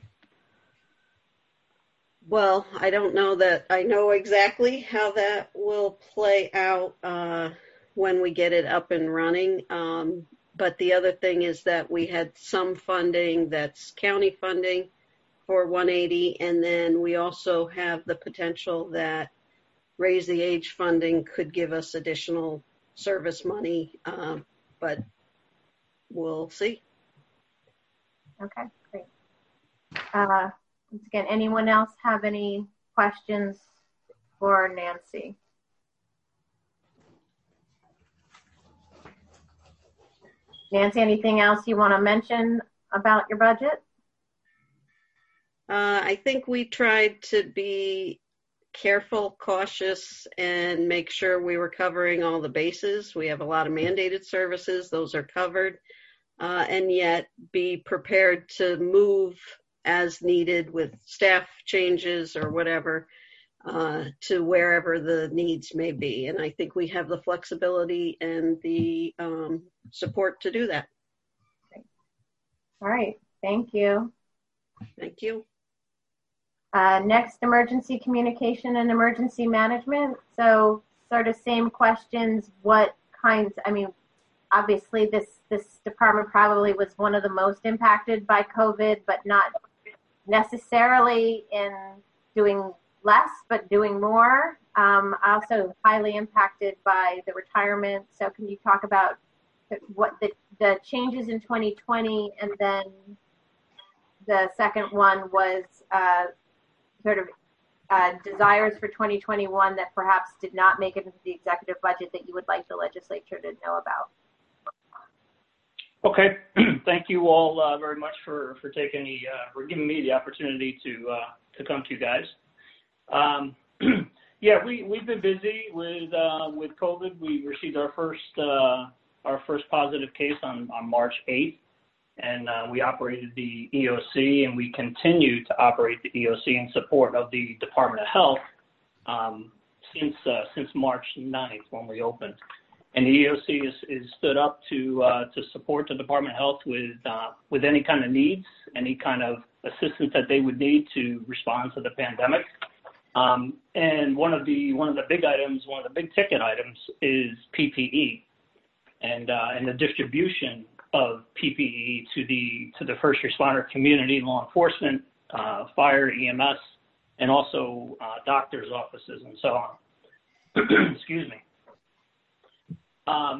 Well, I don't know that I know exactly how that will play out uh, when we get it up and running. Um, but the other thing is that we had some funding that's county funding for one eighty, and then we also have the potential that Raise the Age funding could give us additional service money, uh, but we'll see. Okay, great. Uh, once again, anyone else have any questions for Nancy? Nancy, anything else you want to mention about your budget? Uh, I think we tried to be careful, cautious, and make sure we were covering all the bases. We have a lot of mandated services. Those are covered. Uh, and yet be prepared to move as needed with staff changes or whatever uh, to wherever the needs may be. And I think we have the flexibility and the um, support to do that. Great. All right. Thank you. Thank you. Uh, next, emergency communication and emergency management. So sort of same questions. What kinds, I mean, obviously this, this department probably was one of the most impacted by COVID, but not necessarily in doing less, but doing more. Um, also highly impacted by the retirement. So can you talk about what the, the changes in twenty twenty, and then the second one was uh, sort of uh, desires for twenty twenty-one that perhaps did not make it into the executive budget that you would like the legislature to know about? Okay, thank you all uh, very much for for taking the uh, for giving me the opportunity to uh, to come to you guys. Um, yeah, we we've been busy with uh, with COVID. We received our first uh, our first positive case on on March eighth, and uh, we operated the E O C, and we continue to operate the E O C in support of the Department of Health um, since uh, since March ninth when we opened. and the E O C is, is stood up to uh, to support the Department of Health with uh, with any kind of needs, any kind of assistance that they would need to respond to the pandemic. Um, and one of the one of the big items, one of the big ticket items, is P P E, and uh, and the distribution of P P E to the to the first responder community, law enforcement, uh, fire, E M S, and also uh, doctors' offices and so on. Excuse me. Um,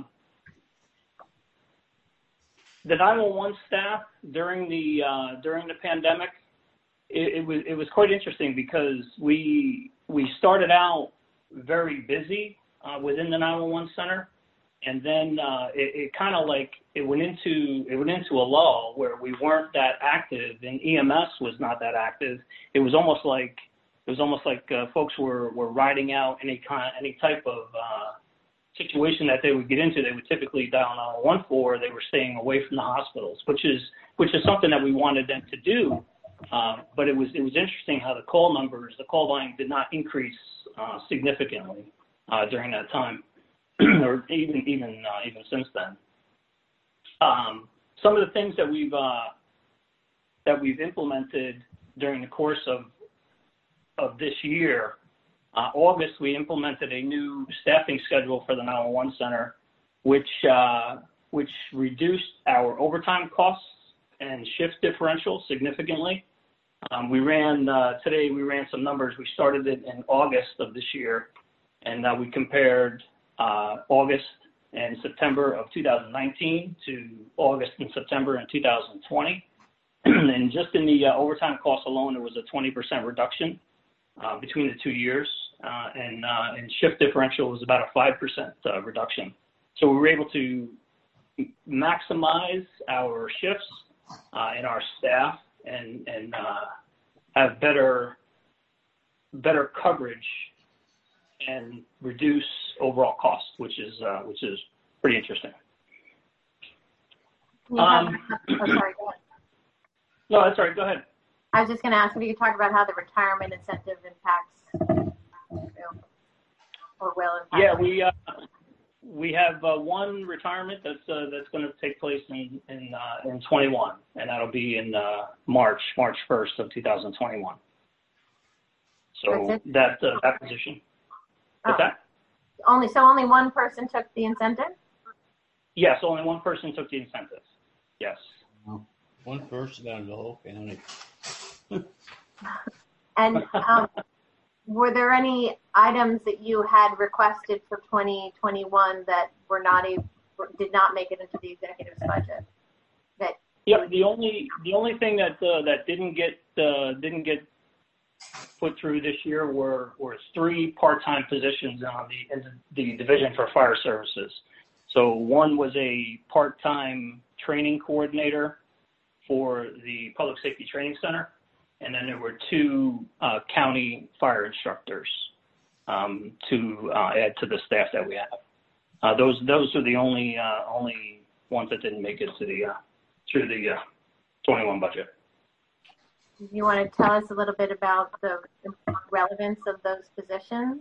the nine one one staff during the uh, during the pandemic, it, it was it was quite interesting because we we started out very busy uh, within the nine one one center, and then uh, it, it kind of like it went into it went into a lull where we weren't that active, and E M S was not that active. It was almost like it was almost like uh, folks were, were riding out any kind any type of uh, situation that they would get into. They would typically dial nine one one for. They were staying away from the hospitals, which is which is something that we wanted them to do. Um, but it was it was interesting how the call numbers, the call volume did not increase uh, significantly uh, during that time, or even even uh, even since then. Um, some of the things that we've uh, that we've implemented during the course of of this year, uh, August, we implemented a new staffing schedule for the nine one one center, which uh, which reduced our overtime costs and shift differential significantly. Um, we ran uh, today. We ran some numbers. We started it in August of this year, and uh, we compared uh, August and September of two thousand nineteen to August and September in two thousand twenty. And just in the uh, overtime costs alone, there was a twenty percent reduction uh, between the two years, uh, and uh, and shift differential was about a five percent uh, reduction. So we were able to maximize our shifts uh, and our staff, and and uh, have better better coverage and reduce overall cost, which is uh, which is pretty interesting. Um, oh, sorry, go ahead. No, that's all right. Go ahead. I was just going to ask if you could talk about how the retirement incentive impacts, or will impact. Yeah, we uh, we have uh, one retirement that's uh, that's going to take place in in uh, in twenty-one, and that'll be in uh, March March first of two thousand twenty-one. So that uh, that position. What's oh. that? Only so only one person took the incentive? Yes, only one person took the incentive. Yes. One person out of the whole county. And um, were there any items that you had requested for twenty twenty-one that were not a, did not make it into the executive's budget? That yeah, the only the only thing that uh, that didn't get uh, didn't get put through this year were were three part-time positions on the in the Division for Fire Services. So one was a part-time training coordinator for the Public Safety Training Center, and then there were two uh, county fire instructors um, to uh, add to the staff that we have. Uh, those those are the only uh, only ones that didn't make it to the uh, through the uh, twenty-one budget. You want to tell us a little bit about the relevance of those positions?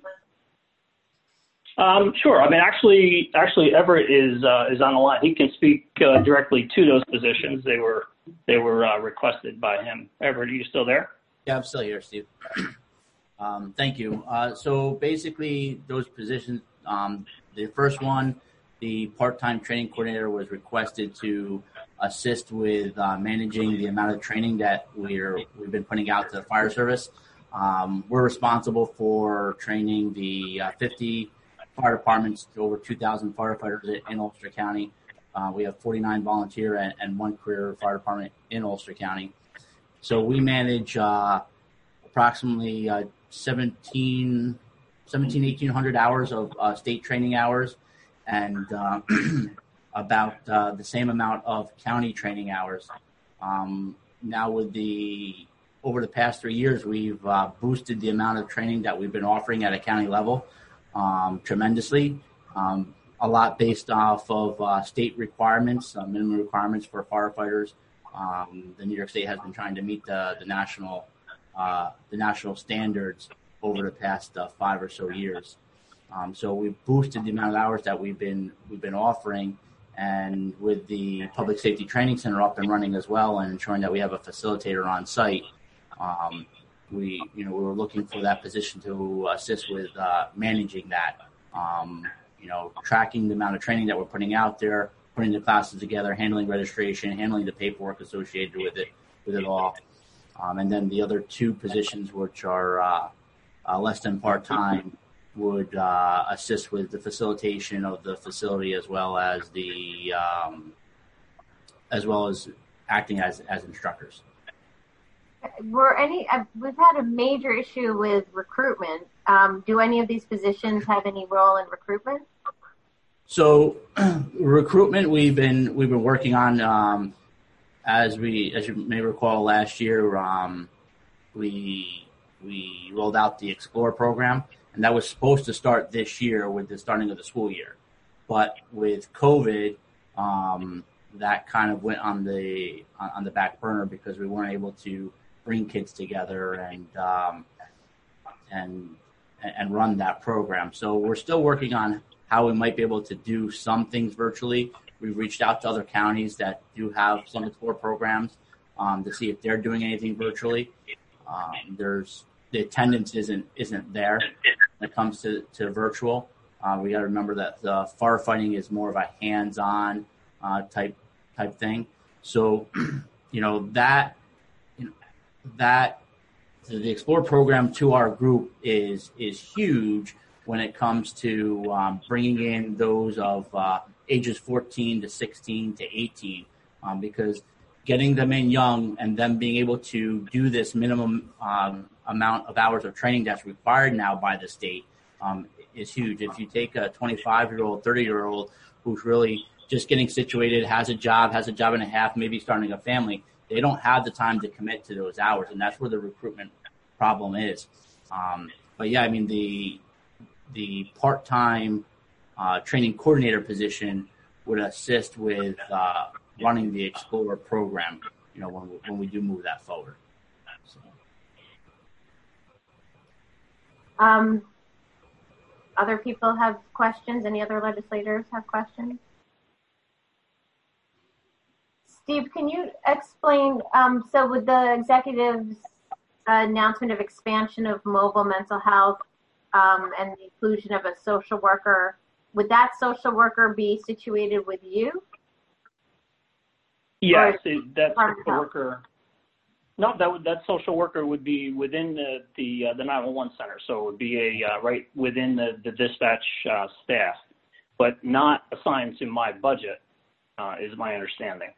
Um, sure. I mean, actually, actually, Everett is uh, is on the line. He can speak uh, directly to those positions. They were they were uh, requested by him. Everett, are you still there? Yeah, I'm still here, Steve. Um, thank you. Uh, so basically, those positions. Um, the first one, the part-time training coordinator, was requested to assist with uh, managing the amount of training that we're we've been putting out to the fire service. Um, we're responsible for training the uh, fifty fire departments to over two thousand firefighters in Ulster County. Uh, we have forty-nine volunteer and, and one career fire department in Ulster County. So we manage uh, approximately uh, seventeen, eighteen hundred hours of uh, state training hours, and uh, about uh, the same amount of county training hours. Um, now with the, over the past three years, we've uh, boosted the amount of training that we've been offering at a county level um, tremendously. Um, a lot based off of uh, state requirements, uh, minimum requirements for firefighters. Um, the New York State has been trying to meet the, the national uh, the national standards over the past uh, five or so years. Um, so we've boosted the amount of hours that we've been we've been offering, and with the Public Safety Training Center up and running as well, and ensuring that we have a facilitator on site, um, we you know we were looking for that position to assist with uh, managing that, um, you know, tracking the amount of training that we're putting out there, putting the classes together, handling registration, handling the paperwork associated with it, with it all, um, and then the other two positions, which are uh, uh, less than part-time, would uh, assist with the facilitation of the facility as well as the um, as well as acting as as instructors. Were any? Uh, we've had a major issue with recruitment. Um, do any of these positions have any role in recruitment? So, recruitment we've been we've been working on um, as we as you may recall last year um, we we rolled out the Explore program. And that was supposed to start this year with the starting of the school year. But with COVID, um, that kind of went on the on the back burner because we weren't able to bring kids together and um, and and run that program. So we're still working on how we might be able to do some things virtually. We've reached out to other counties that do have some Explore programs um, to see if they're doing anything virtually. Um, there's the attendance isn't isn't there when it comes to, to virtual. Uh, we got to remember that the firefighting is more of a hands-on uh, type type thing. So, you know that you know, that the Explore program to our group is is huge when it comes to um, bringing in those of uh, ages fourteen to sixteen to eighteen, um, because getting them in young and them being able to do this minimum um, amount of hours of training that's required now by the state um, is huge. If you take a twenty-five-year-old, thirty-year-old who's really just getting situated, has a job, has a job and a half, maybe starting a family, they don't have the time to commit to those hours, and that's where the recruitment problem is. Um, but yeah, I mean, the the part-time uh, training coordinator position would assist with uh, running the Explore program, you know, when we, when we do move that forward. So. Um, other people have questions? Any other legislators have questions? Steve, can you explain, um, so with the executive's announcement of expansion of mobile mental health um, and the inclusion of a social worker, would that social worker be situated with you? Yes, it, that social worker. No, that would that social worker would be within the the, uh, the nine one one center, so it would be a uh, right within the the dispatch uh, staff, but not assigned to my budget, uh, is my understanding.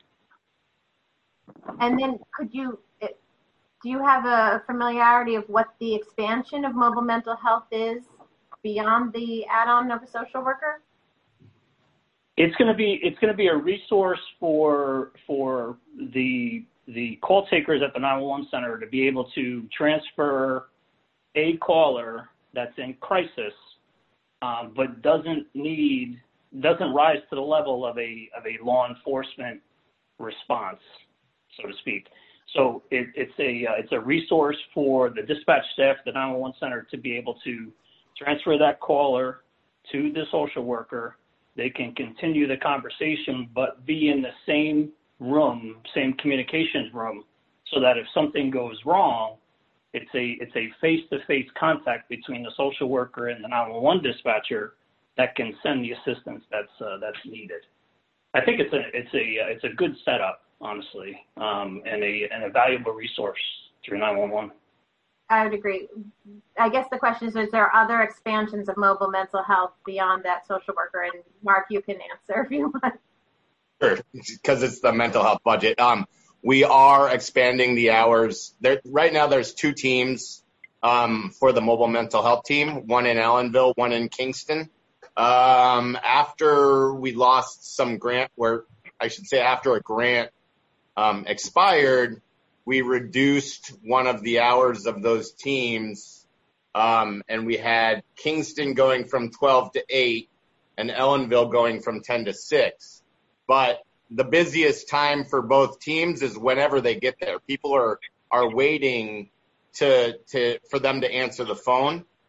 And then, could you do you have a familiarity of what the expansion of mobile mental health is beyond the add-on of a social worker? It's going to be it's going to be a resource for for the the call takers at the nine one one center to be able to transfer a caller that's in crisis, um, but doesn't need doesn't rise to the level of a of a law enforcement response, so to speak. So it, it's a uh, it's a resource for the dispatch staff at the nine one one center to be able to transfer that caller to the social worker. They can continue the conversation, but be in the same room, same communications room, so that if something goes wrong, it's a it's a face-to-face contact between the social worker and the nine one one dispatcher that can send the assistance that's uh, that's needed. I think it's a it's a it's a good setup, honestly, um, and a and a valuable resource through nine one one. I would agree. I guess the question is, is there other expansions of mobile mental health beyond that social worker? And Mark, you can answer if you want. Sure, because it's the mental health budget. Um, we are expanding the hours. There, right now, there's two teams um, for the mobile mental health team, one in Ellenville, one in Kingston. Um, after we lost some grant, where I should say after a grant um, expired, we reduced one of the hours of those teams, um, and we had Kingston going from twelve to eight and Ellenville going from ten to six. But the busiest time for both teams is whenever they get there. People are, are waiting to, to, for them to answer the phone.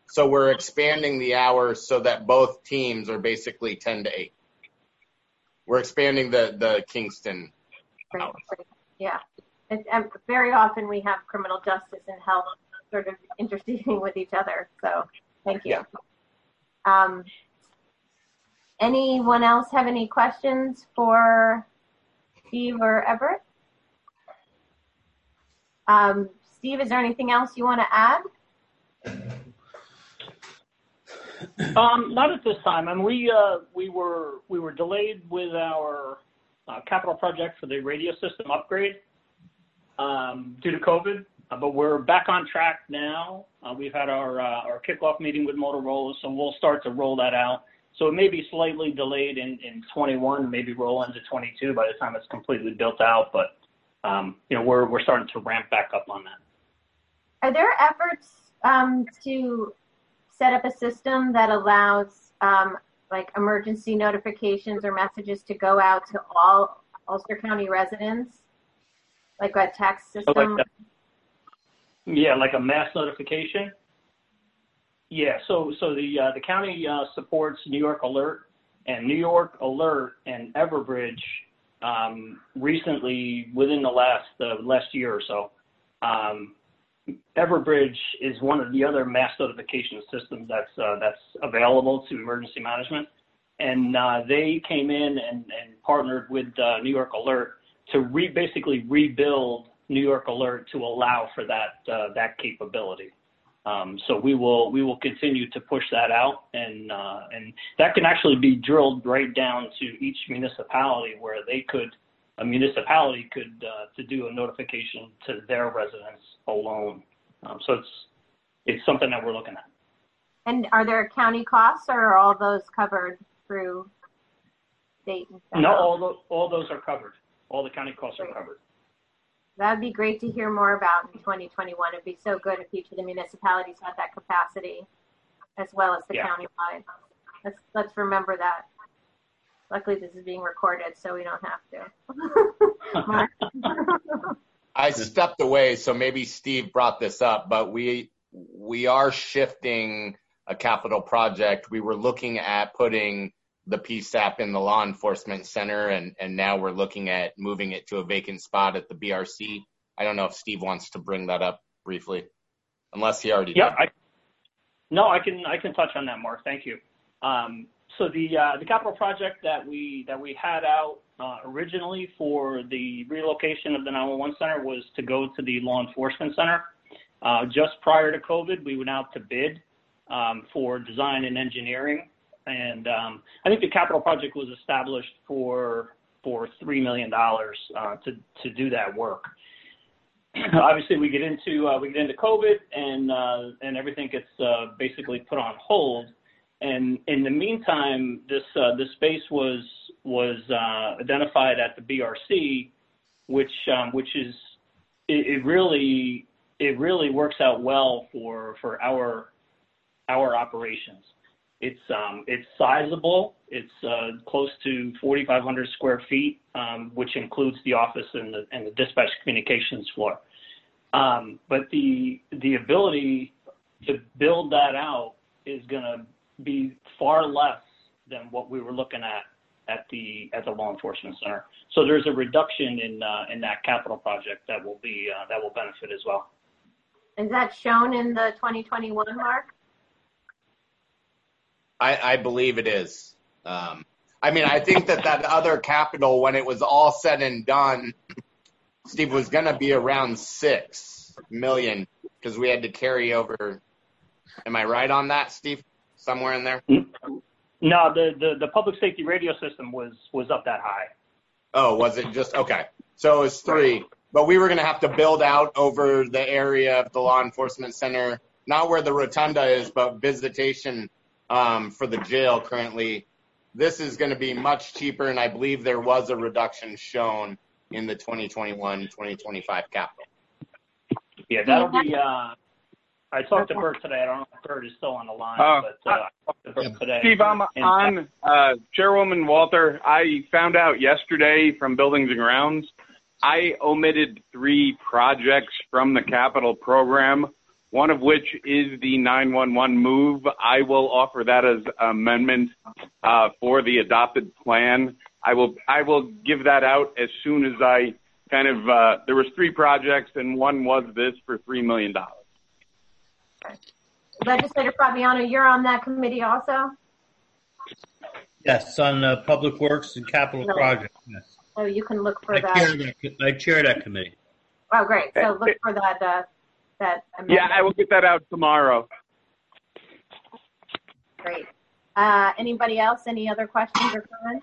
So we're expanding the hours so that both teams are basically ten to eight. We're expanding the, the Kingston Great, hours. great. Yeah. It's, and very often we have criminal justice and health sort of interceding with each other. So thank you. Yeah. Um, anyone else have any questions for Steve or Everett? Um, Steve, is there anything else you want to add? Um, not at this time. I mean, we uh, we were we were delayed with our uh, capital project for the radio system upgrade um, due to COVID, uh, but we're back on track now. Uh, we've had our uh, our kickoff meeting with Motorola, so we'll start to roll that out. So it may be slightly delayed in, in twenty-one, maybe roll into twenty-two by the time it's completely built out. But um, you know, we're we're starting to ramp back up on that. Are there efforts um, to set up a system that allows um, like emergency notifications or messages to go out to all Ulster County residents, like a text system? Oh, like yeah, like a mass notification. Yeah, so so the uh, the county uh, supports New York Alert, and New York Alert and Everbridge um, recently, within the last uh, last year or so, um, Everbridge is one of the other mass notification systems that's uh, that's available to emergency management, and uh, they came in and, and partnered with uh, New York Alert to re- basically rebuild New York Alert to allow for that uh, that capability. Um, so we will we will continue to push that out, and uh, and that can actually be drilled right down to each municipality, where they could a municipality could uh, to do a notification to their residents alone. Um, so it's it's something that we're looking at. And are there county costs, or are all those covered through state and federal? No, all those, all those are covered. All the county costs are covered. That would be great to hear more about in twenty twenty-one. It'd be so good if each of the municipalities had that capacity, as well as the Yeah. countywide. Let's let's remember that. Luckily, this is being recorded, so we don't have to. Mark? I stepped away, so maybe Steve brought this up, but we we are shifting a capital project. We were looking at putting the P SAP in the law enforcement center, and, and now we're looking at moving it to a vacant spot at the B R C. I don't know if Steve wants to bring that up briefly, unless he already Yeah, did. I, no, I can I can touch on that, Mark. Thank you. Um, so the uh, the capital project that we that we had out uh, originally for the relocation of the nine one one center was to go to the law enforcement center. Uh, just prior to COVID, we went out to bid um, for design and engineering. And um, I think the capital project was established for for three million dollars uh, to to do that work. Obviously, we get into uh, we get into COVID, and uh, and everything gets uh, basically put on hold. And in the meantime, this uh, this space was was uh, identified at the B R C, which um, which is it, it really it really works out well for for our our operations. It's um, it's sizable. It's uh, close to forty-five hundred square feet, um, which includes the office and the and the dispatch communications floor. Um, but the the ability to build that out is going to be far less than what we were looking at at the at the law enforcement center. So there's a reduction in uh, in that capital project that will be uh, that will benefit as well. Is that shown in the twenty twenty-one, Mark? I, I believe it is. Um, I mean, I think that that other capital, when it was all said and done, Steve, was going to be around six million because we had to carry over. Am I right on that, Steve? Somewhere in there? No, the, the, the public safety radio system was, was up that high. Oh, was it just? Okay. So it was three. But we were going to have to build out over the area of the law enforcement center, not where the rotunda is, but visitation um, for the jail currently. This is going to be much cheaper, and I believe there was a reduction shown in the twenty twenty-one twenty twenty-five capital. Yeah, that'll be, uh, I talked to Bert today. I don't know if Bert is still on the line, Uh, but uh, I talked to Bert today. Steve, I'm And- on. Uh, Chairwoman Walter, I found out yesterday from Buildings and Grounds, I omitted three projects from the capital program. one of which is the nine one one move. I will offer that as amendment uh, for the adopted plan. I will I will give that out as soon as I kind of, uh, there was three projects and one was this for three million dollars. Legislator Fabiano, you're on that committee also? Yes, on uh, Public Works and Capital No. Projects. Yes. So you can look for I that. chair that. I chair that committee. Oh, great. So look for that, uh, that amendment. Yeah, I will get that out tomorrow. Great. Uh, anybody else? Any other questions or comments?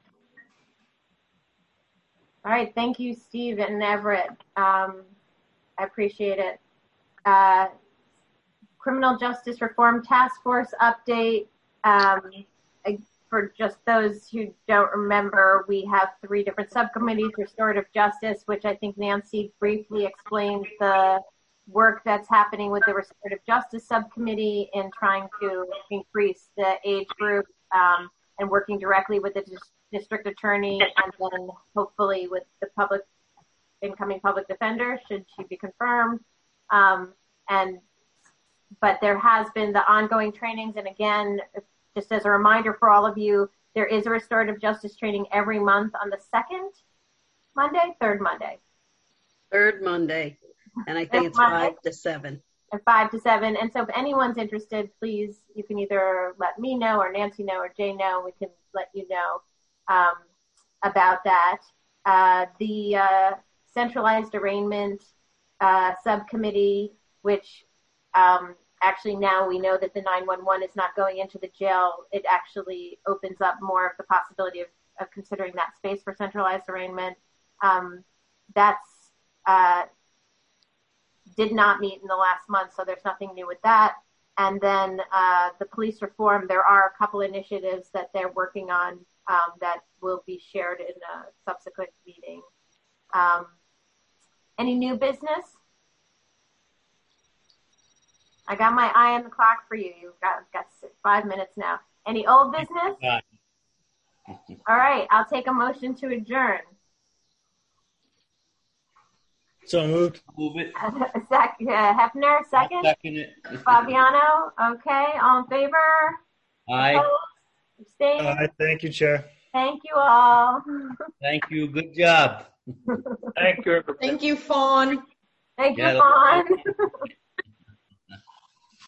All right. Thank you, Steve and Everett. Um, I appreciate it. Uh, Criminal Justice Reform Task Force update. Um, I, for just those who don't remember, we have three different subcommittees: restorative justice, which I think Nancy briefly explained the work that's happening with the restorative justice subcommittee in trying to increase the age group, um, and working directly with the dis- district attorney, and then hopefully with the public incoming public defender, should she be confirmed. Um, and but there has been the ongoing trainings, and again, just as a reminder for all of you, there is a restorative justice training every month on the second Monday, third Monday. Third Monday, and I think Third it's Monday. five to seven. At five to seven. And so if anyone's interested, please, you can either let me know or Nancy know or Jay know. We can let you know um, about that. Uh, the uh, centralized arraignment uh, subcommittee, which um, actually now we know that the nine one one is not going into the jail. It actually opens up more of the possibility of, of considering that space for centralized arraignment. Um, that's uh, did not meet in the last month, so there's nothing new with that. And then uh, the police reform, there are a couple initiatives that they're working on um, that will be shared in a subsequent meeting. Um, any new business? I got my eye on the clock for you. You've got, got five minutes now. Any old business? All right, I'll take a motion to adjourn. So moved. Move it. Sec- uh, Hefner, second. Second it. Fabiano, okay. All in favor? Aye. Opposed? Abstained? All right, thank you, Chair. Thank you all. Thank you. Good job. Thank you. Thank you, Fawn. Thank you, Yeah, Fawn.